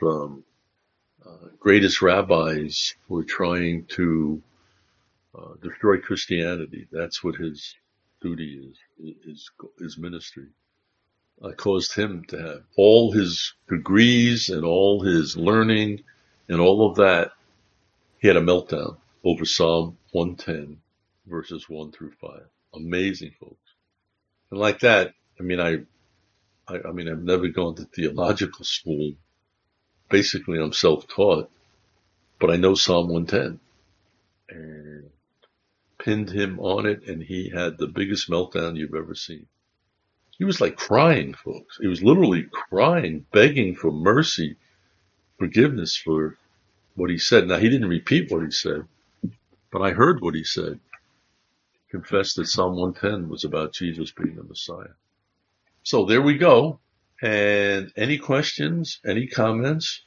S3: greatest rabbis, were trying to destroy Christianity. That's what his duty is, his ministry. Caused him to have all his degrees and all his learning and all of that. He had a meltdown over Psalm 110 verses 1 through 5. Amazing, folks. And like that, I mean, I've never gone to theological school. Basically, I'm self-taught, but I know Psalm 110 and pinned him on it, and he had the biggest meltdown you've ever seen. He was like crying, folks. He was literally crying, begging for mercy, forgiveness for what he said. Now, he didn't repeat what he said, but I heard what he said. Confessed that Psalm 110 was about Jesus being the Messiah. So there we go. And any questions, any comments?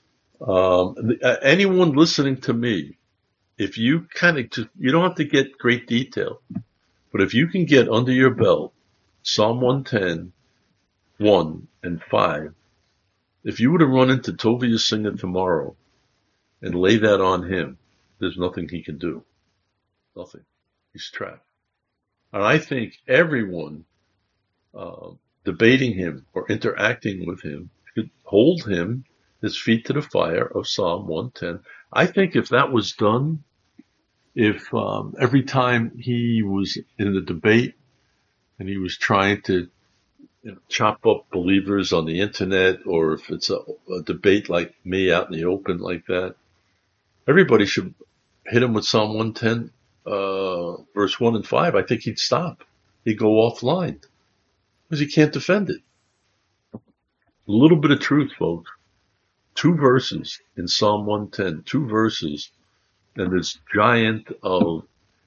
S3: Anyone listening to me, if you you don't have to get great detail, but if you can get under your belt Psalm 110, 1 and 5, if you were to run into Tovia Singer tomorrow and lay that on him, there's nothing he can do. Nothing. He's trapped. And I think everyone debating him or interacting with him should hold him, his feet to the fire of Psalm 110. I think if that was done, if every time he was in the debate and he was trying to chop up believers on the internet, or if it's a debate like me out in the open like that, everybody should hit him with Psalm 110, verse 1 and 5. I think he'd stop. He'd go offline because he can't defend it. A little bit of truth, folks. 2 verses in Psalm 110, 2 verses, and this giant of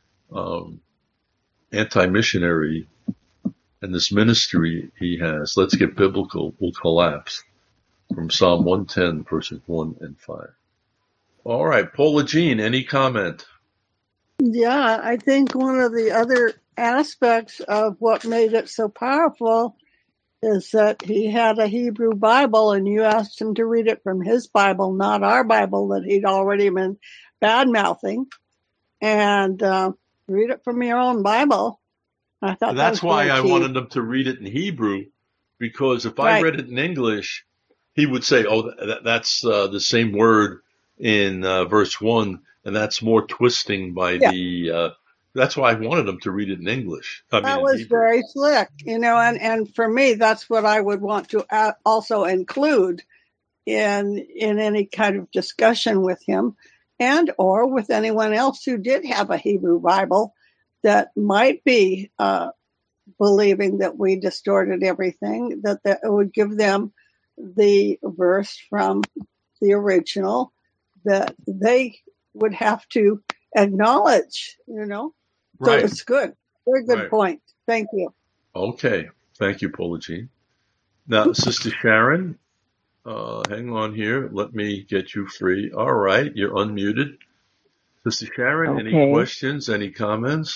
S3: anti-missionary and this ministry he has, Let's Get Biblical, will collapse from Psalm 110, verses 1 and 5. All right, Paula Jean, any comment?
S8: Yeah, I think one of the other aspects of what made it so powerful is that he had a Hebrew Bible, and you asked him to read it from his Bible, not our Bible that he'd already been bad-mouthing, and read it from your own Bible. I thought
S3: That's why I
S8: cute.
S3: wanted him to read it in Hebrew, because if I read it in English, he would say, "Oh, that's the same word in verse 1, and that's more twisting by the." That's why I wanted him to read it in English.
S8: That was very slick, and for me, that's what I would want to also include in any kind of discussion with him, and or with anyone else who did have a Hebrew Bible that might be believing that we distorted everything, that it would give them the verse from the original that they would have to acknowledge, So it's good. Very good point. Thank you.
S3: Okay. Thank you, Paula Jean. Now, Sister Sharon, hang on here. Let me get you free. All right. You're unmuted. Sister Sharon, any questions, any comments?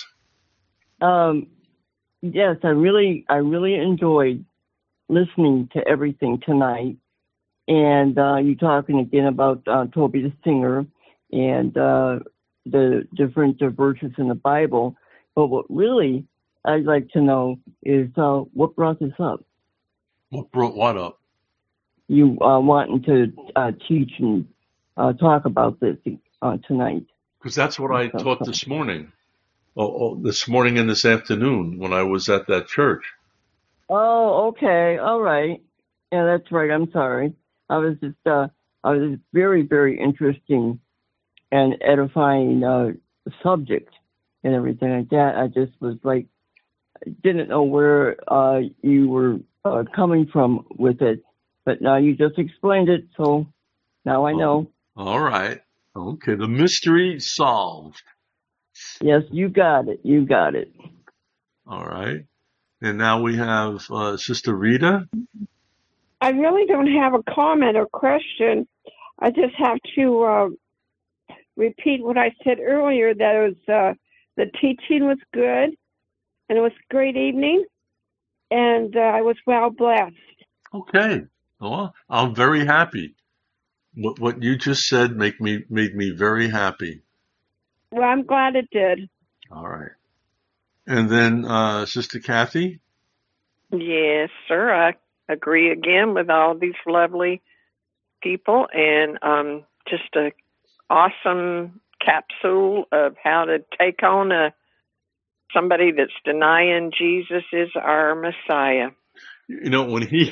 S4: Yes, I really enjoyed listening to everything tonight. And you talking again about Toby the singer and the different verses in the Bible. But what really I'd like to know is what brought this up?
S3: What brought what up?
S4: You wanting to teach and talk about this tonight.
S3: Because that's what I taught this morning. This morning and this afternoon when I was at that church.
S4: Oh, okay. All right. Yeah, that's right. I'm sorry. I was very, very interesting and edifying subject and everything like that. I just was like, didn't know where you were coming from with it, but now you just explained it, so now I know.
S3: All right. Okay, the mystery solved.
S4: Yes, you got it. You got it.
S3: All right. And now we have Sister Rita.
S7: I really don't have a comment or question. I just have to repeat what I said earlier, that it was the teaching was good, and it was a great evening, and I was well blessed.
S3: Okay. Well, I'm very happy. What you just said made me very happy.
S7: Well, I'm glad it did.
S3: All right. And then Sister Kathy?
S5: Yes, sir. I agree again with all these lovely people, and just a awesome capsule of how to take on somebody that's denying Jesus is our Messiah.
S3: When he,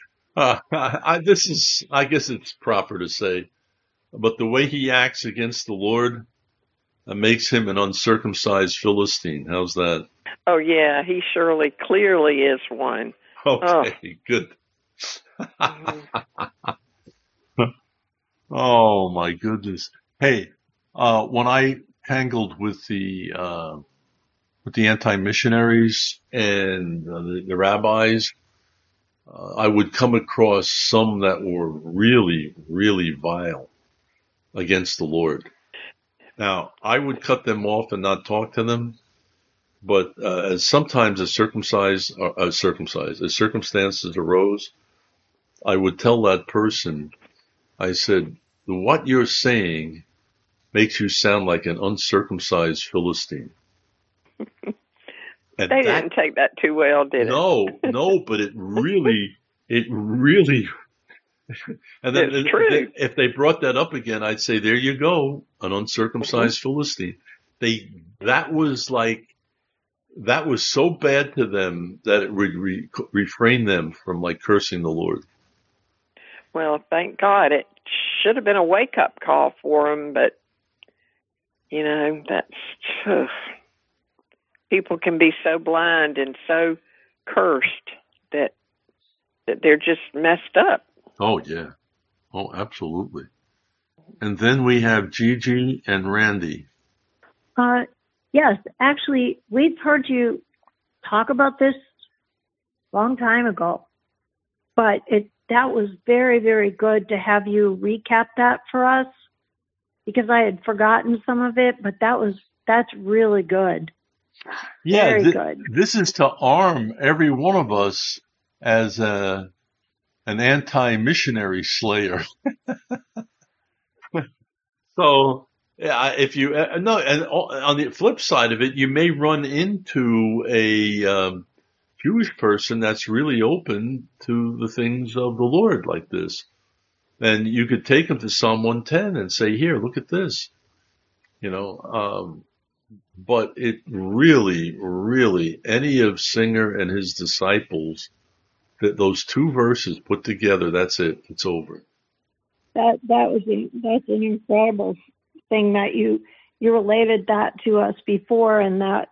S3: I guess it's proper to say, but the way he acts against the Lord makes him an uncircumcised Philistine. How's that?
S5: Oh, yeah, he clearly is one.
S3: Okay, good. Oh, my goodness. Hey, when I tangled with the anti-missionaries and the rabbis, I would come across some that were really, really vile against the Lord. Now, I would cut them off and not talk to them, but as circumstances arose, I would tell that person, I said, what you're saying makes you sound like an uncircumcised Philistine.
S5: They didn't take that too well, did it?
S3: No, but it really, and then
S5: it's true.
S3: If they brought that up again, I'd say, there you go, an uncircumcised Philistine. That was so bad to them that it would refrain them from cursing the Lord.
S5: Well, thank God. It should have been a wake-up call for them, but, that's... people can be so blind and so cursed that they're just messed up.
S3: Oh, yeah. Oh, absolutely. And then we have Gigi and Randy.
S6: Yes, actually, we've heard you talk about this a long time ago, but that was very, very good to have you recap that for us, because I had forgotten some of it, but that's really good.
S3: Yeah,
S6: very good.
S3: This is to arm every one of us as an anti-missionary slayer. So, yeah, if you no, and on the flip side of it, you may run into a Jewish person that's really open to the things of the Lord like this, and you could take them to Psalm 110 and say, "Here, look at this," you know. But it really, really, any of Singer and his disciples, that those two verses put together, that's it. It's over.
S6: That's an incredible thing that you related that to us before, and that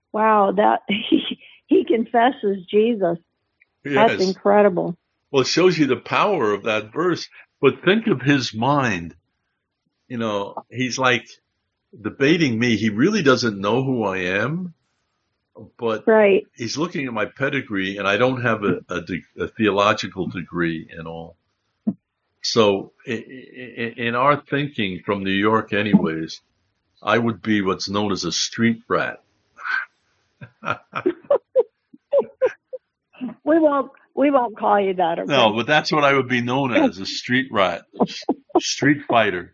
S6: he confesses Jesus.
S3: Yes.
S6: That's incredible.
S3: Well, it shows you the power of that verse. But think of his mind. You know, he's like debating me. He really doesn't know who I am, but
S6: right.
S3: He's looking at my pedigree, and I don't have a theological degree and all. So in our thinking from New York anyways, I would be what's known as a street rat.
S6: We won't call you that. Okay?
S3: No, but that's what I would be known as, a street rat, street fighter.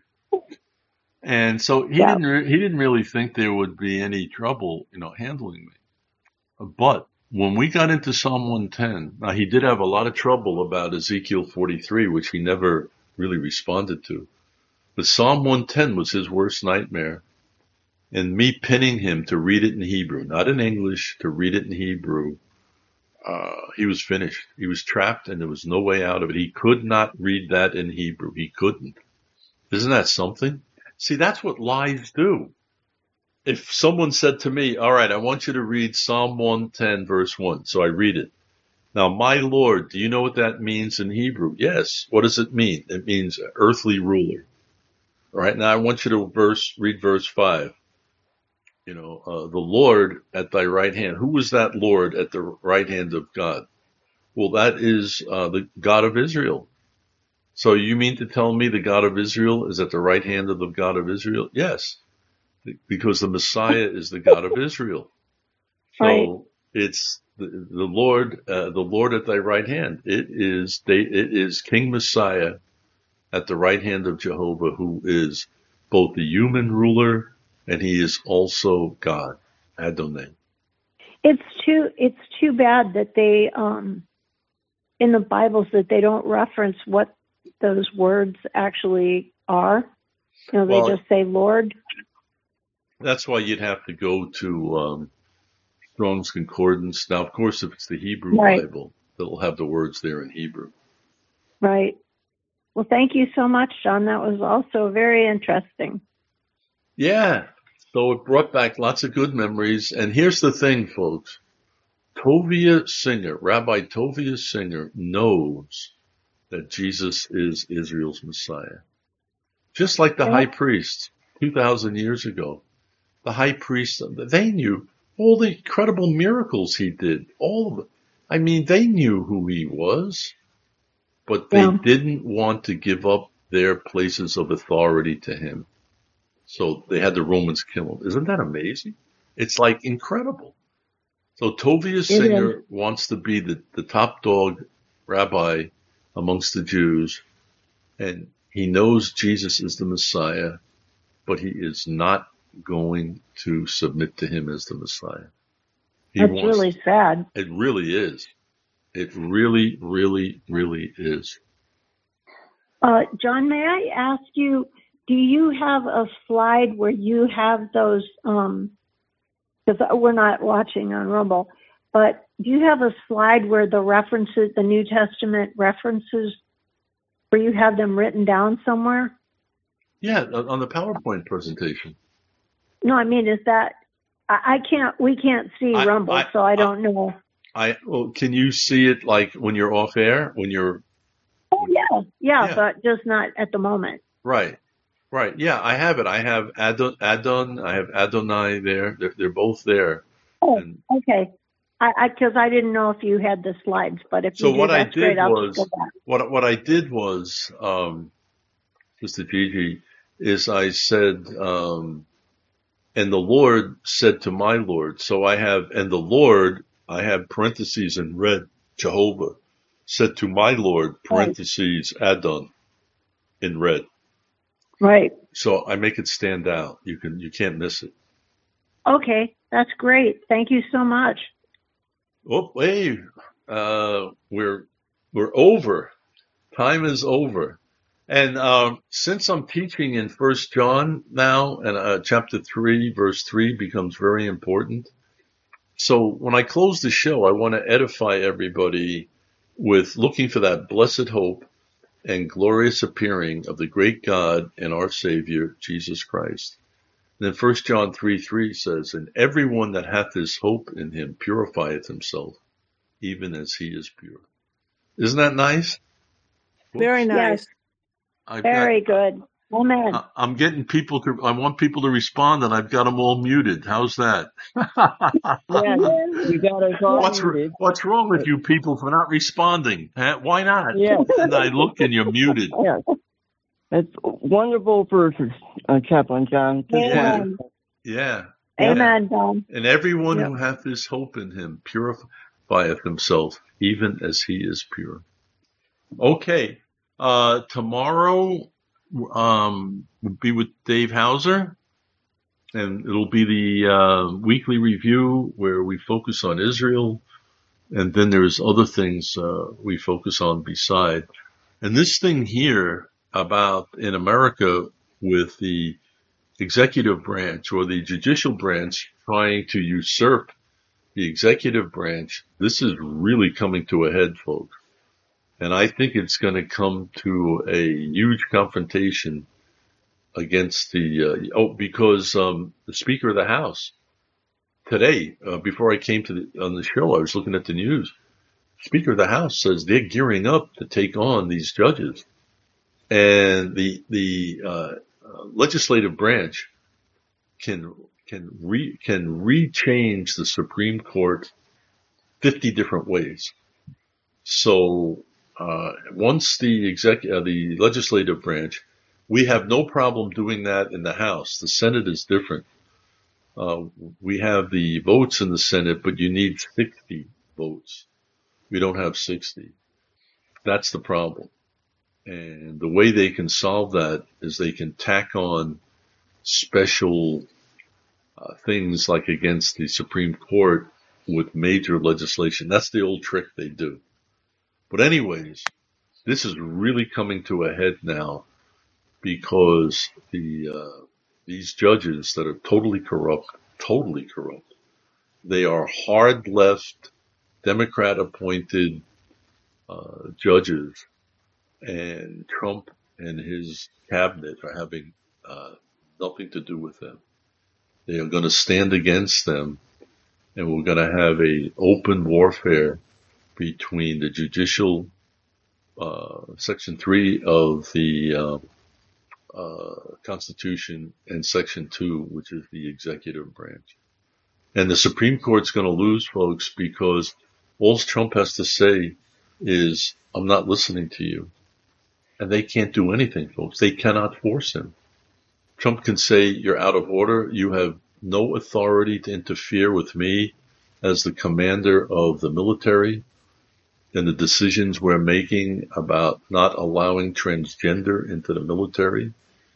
S3: And so he didn't really think there would be any trouble, handling me. But when we got into Psalm 110, now he did have a lot of trouble about Ezekiel 43, which he never really responded to. But Psalm 110 was his worst nightmare. And me pinning him to read it in Hebrew, not in English, to read it in Hebrew, he was finished. He was trapped, and there was no way out of it. He could not read that in Hebrew. He couldn't. Isn't that something? See, that's what lies do. If someone said to me, all right, I want you to read Psalm 110, verse 1. So I read it. Now, my Lord, do you know what that means in Hebrew? Yes. What does it mean? It means earthly ruler. All right. Now I want you to read verse 5. The Lord at thy right hand. Who was that Lord at the right hand of God? Well, that is the God of Israel. So you mean to tell me the God of Israel is at the right hand of the God of Israel? Yes, because the Messiah is the God of Israel. So
S6: right.
S3: It's the Lord at thy right hand. It is King Messiah at the right hand of Jehovah, who is both the human ruler and he is also God, Adonai.
S6: It's too bad that they in the Bibles that they don't reference what those words actually are. They just say Lord.
S3: That's why you'd have to go to Strong's Concordance. Now, of course, if it's the Hebrew
S6: right.
S3: Bible, they'll have the words there in Hebrew.
S6: Right. Well, thank you so much, John. That was also very interesting.
S3: Yeah. So it brought back lots of good memories. And here's the thing, folks. Rabbi Tovia Singer knows that Jesus is Israel's Messiah. Just like the high priest 2,000 years ago. The high priest, they knew all the incredible miracles he did. All of it. I mean, they knew who he was, but they didn't want to give up their places of authority to him. So they had the Romans kill him. Isn't that amazing? It's like incredible. So Tovia Singer wants to be the top dog rabbi amongst the Jews, and he knows Jesus is the Messiah, but he is not going to submit to him as the Messiah.
S6: That's really sad.
S3: It really is. It really, really, really is.
S6: John, may I ask you, do you have a slide where you have those, because we're not watching on Rumble, but do you have a slide where the New Testament references, where you have them written down somewhere?
S3: Yeah, on the PowerPoint presentation.
S6: No, I mean, is that, we can't see Rumble, so I don't know.
S3: Can you see it like when you're off air, when you're?
S6: Oh, yeah, but just not at the moment.
S3: Right. Yeah, I have it. I have Adon. I have Adonai there. They're both there.
S6: Oh, okay. Because I didn't know if you had the slides, but if you do, that's great. I'll go back.
S3: What I did was, Sister Gigi, is I said, and the Lord said to my Lord. So I have, and the Lord, I have parentheses in red. Jehovah, said to my Lord,
S6: Right.
S3: parentheses, Adon, in red.
S6: Right.
S3: So I make it stand out. You can't miss it.
S6: Okay. That's great. Thank you so much.
S3: Oh, hey, we're over. Time is over. And since I'm teaching in 1 John now, and chapter 3, verse 3 becomes very important. So when I close the show, I want to edify everybody with looking for that blessed hope and glorious appearing of the great God and our Savior, Jesus Christ. And then 1 John 3:3 says, and everyone that hath this hope in him purifieth himself, even as he is pure. Isn't that nice?
S8: Very nice.
S6: Yes. Very good. Amen.
S3: I'm getting people. I want people to respond, and I've got them all muted. How's that?
S4: Yeah, you got us all muted.
S3: What's wrong with you people for not responding? Why not?
S4: Yeah.
S3: And I look, and you're muted.
S4: Yeah. That's wonderful verses, Chaplain John.
S6: Amen.
S3: Yeah.
S6: Amen, Don.
S3: And everyone who hath this hope in him purifieth himself, even as he is pure. Okay. Tomorrow will be with Dave Hauser, and it'll be the weekly review where we focus on Israel, and then there's other things we focus on beside. And this thing here about in America with the executive branch or the judicial branch trying to usurp the executive branch, this is really coming to a head, folks. And I think it's going to come to a huge confrontation against because the Speaker of the House today, before I came on the show, I was looking at the news. Speaker of the House says they're gearing up to take on these judges, and the legislative branch can rechange the Supreme Court 50 different ways. So once the legislative branch, we have no problem doing that in the House. The Senate is different. We have the votes in the Senate, but you need 60 votes. We don't have 60. That's the problem. And the way they can solve that is they can tack on special things like against the Supreme Court with major legislation. That's the old trick they do. But anyways, this is really coming to a head now because these judges that are totally corrupt, they are hard left, Democrat appointed judges, and Trump and his cabinet are having nothing to do with them. They are going to stand against them, and we're going to have a open warfare between the judicial, Section 3 of the Constitution and Section 2, which is the executive branch. And the Supreme Court's going to lose, folks, because all Trump has to say is, I'm not listening to you. And they can't do anything, folks. They cannot force him. Trump can say, you're out of order. You have no authority to interfere with me as the commander of the military and the decisions we're making about not allowing transgender into the military.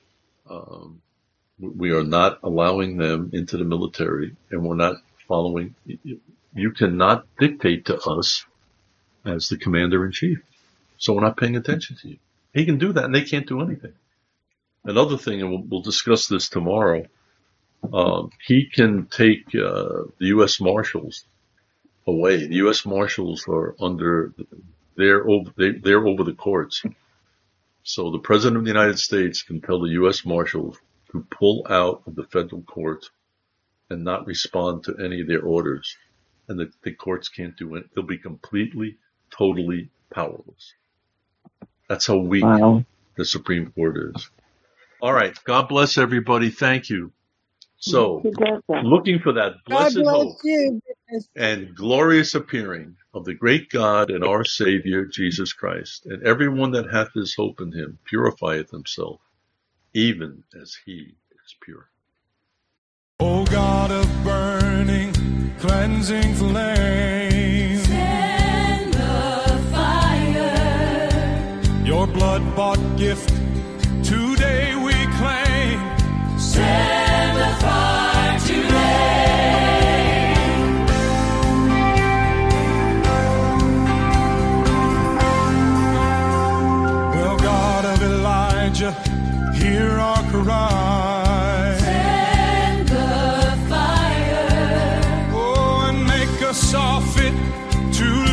S3: We are not allowing them into the military, and we're not following. You cannot dictate to us as the commander-in-chief. So we're not paying attention to you. He can do that, and they can't do anything. Another thing, and we'll discuss this tomorrow, he can take the U.S. Marshals away. The U.S. Marshals are they're over the courts. So the President of the United States can tell the U.S. Marshals to pull out of the federal courts and not respond to any of their orders. And the courts can't do it. They'll be completely, totally powerless. That's how weak the Supreme Court is. All right. God bless everybody. Thank you. So, looking for that blessed hope and glorious appearing of the great God and our Savior, Jesus Christ. And everyone that hath his hope in him purifieth himself, even as he is pure.
S1: O God of burning, cleansing flame, send the blood-bought gift today we claim. Send the fire today. Well, God of Elijah, hear our cry.
S12: Send the fire.
S1: Oh, and make us all fit to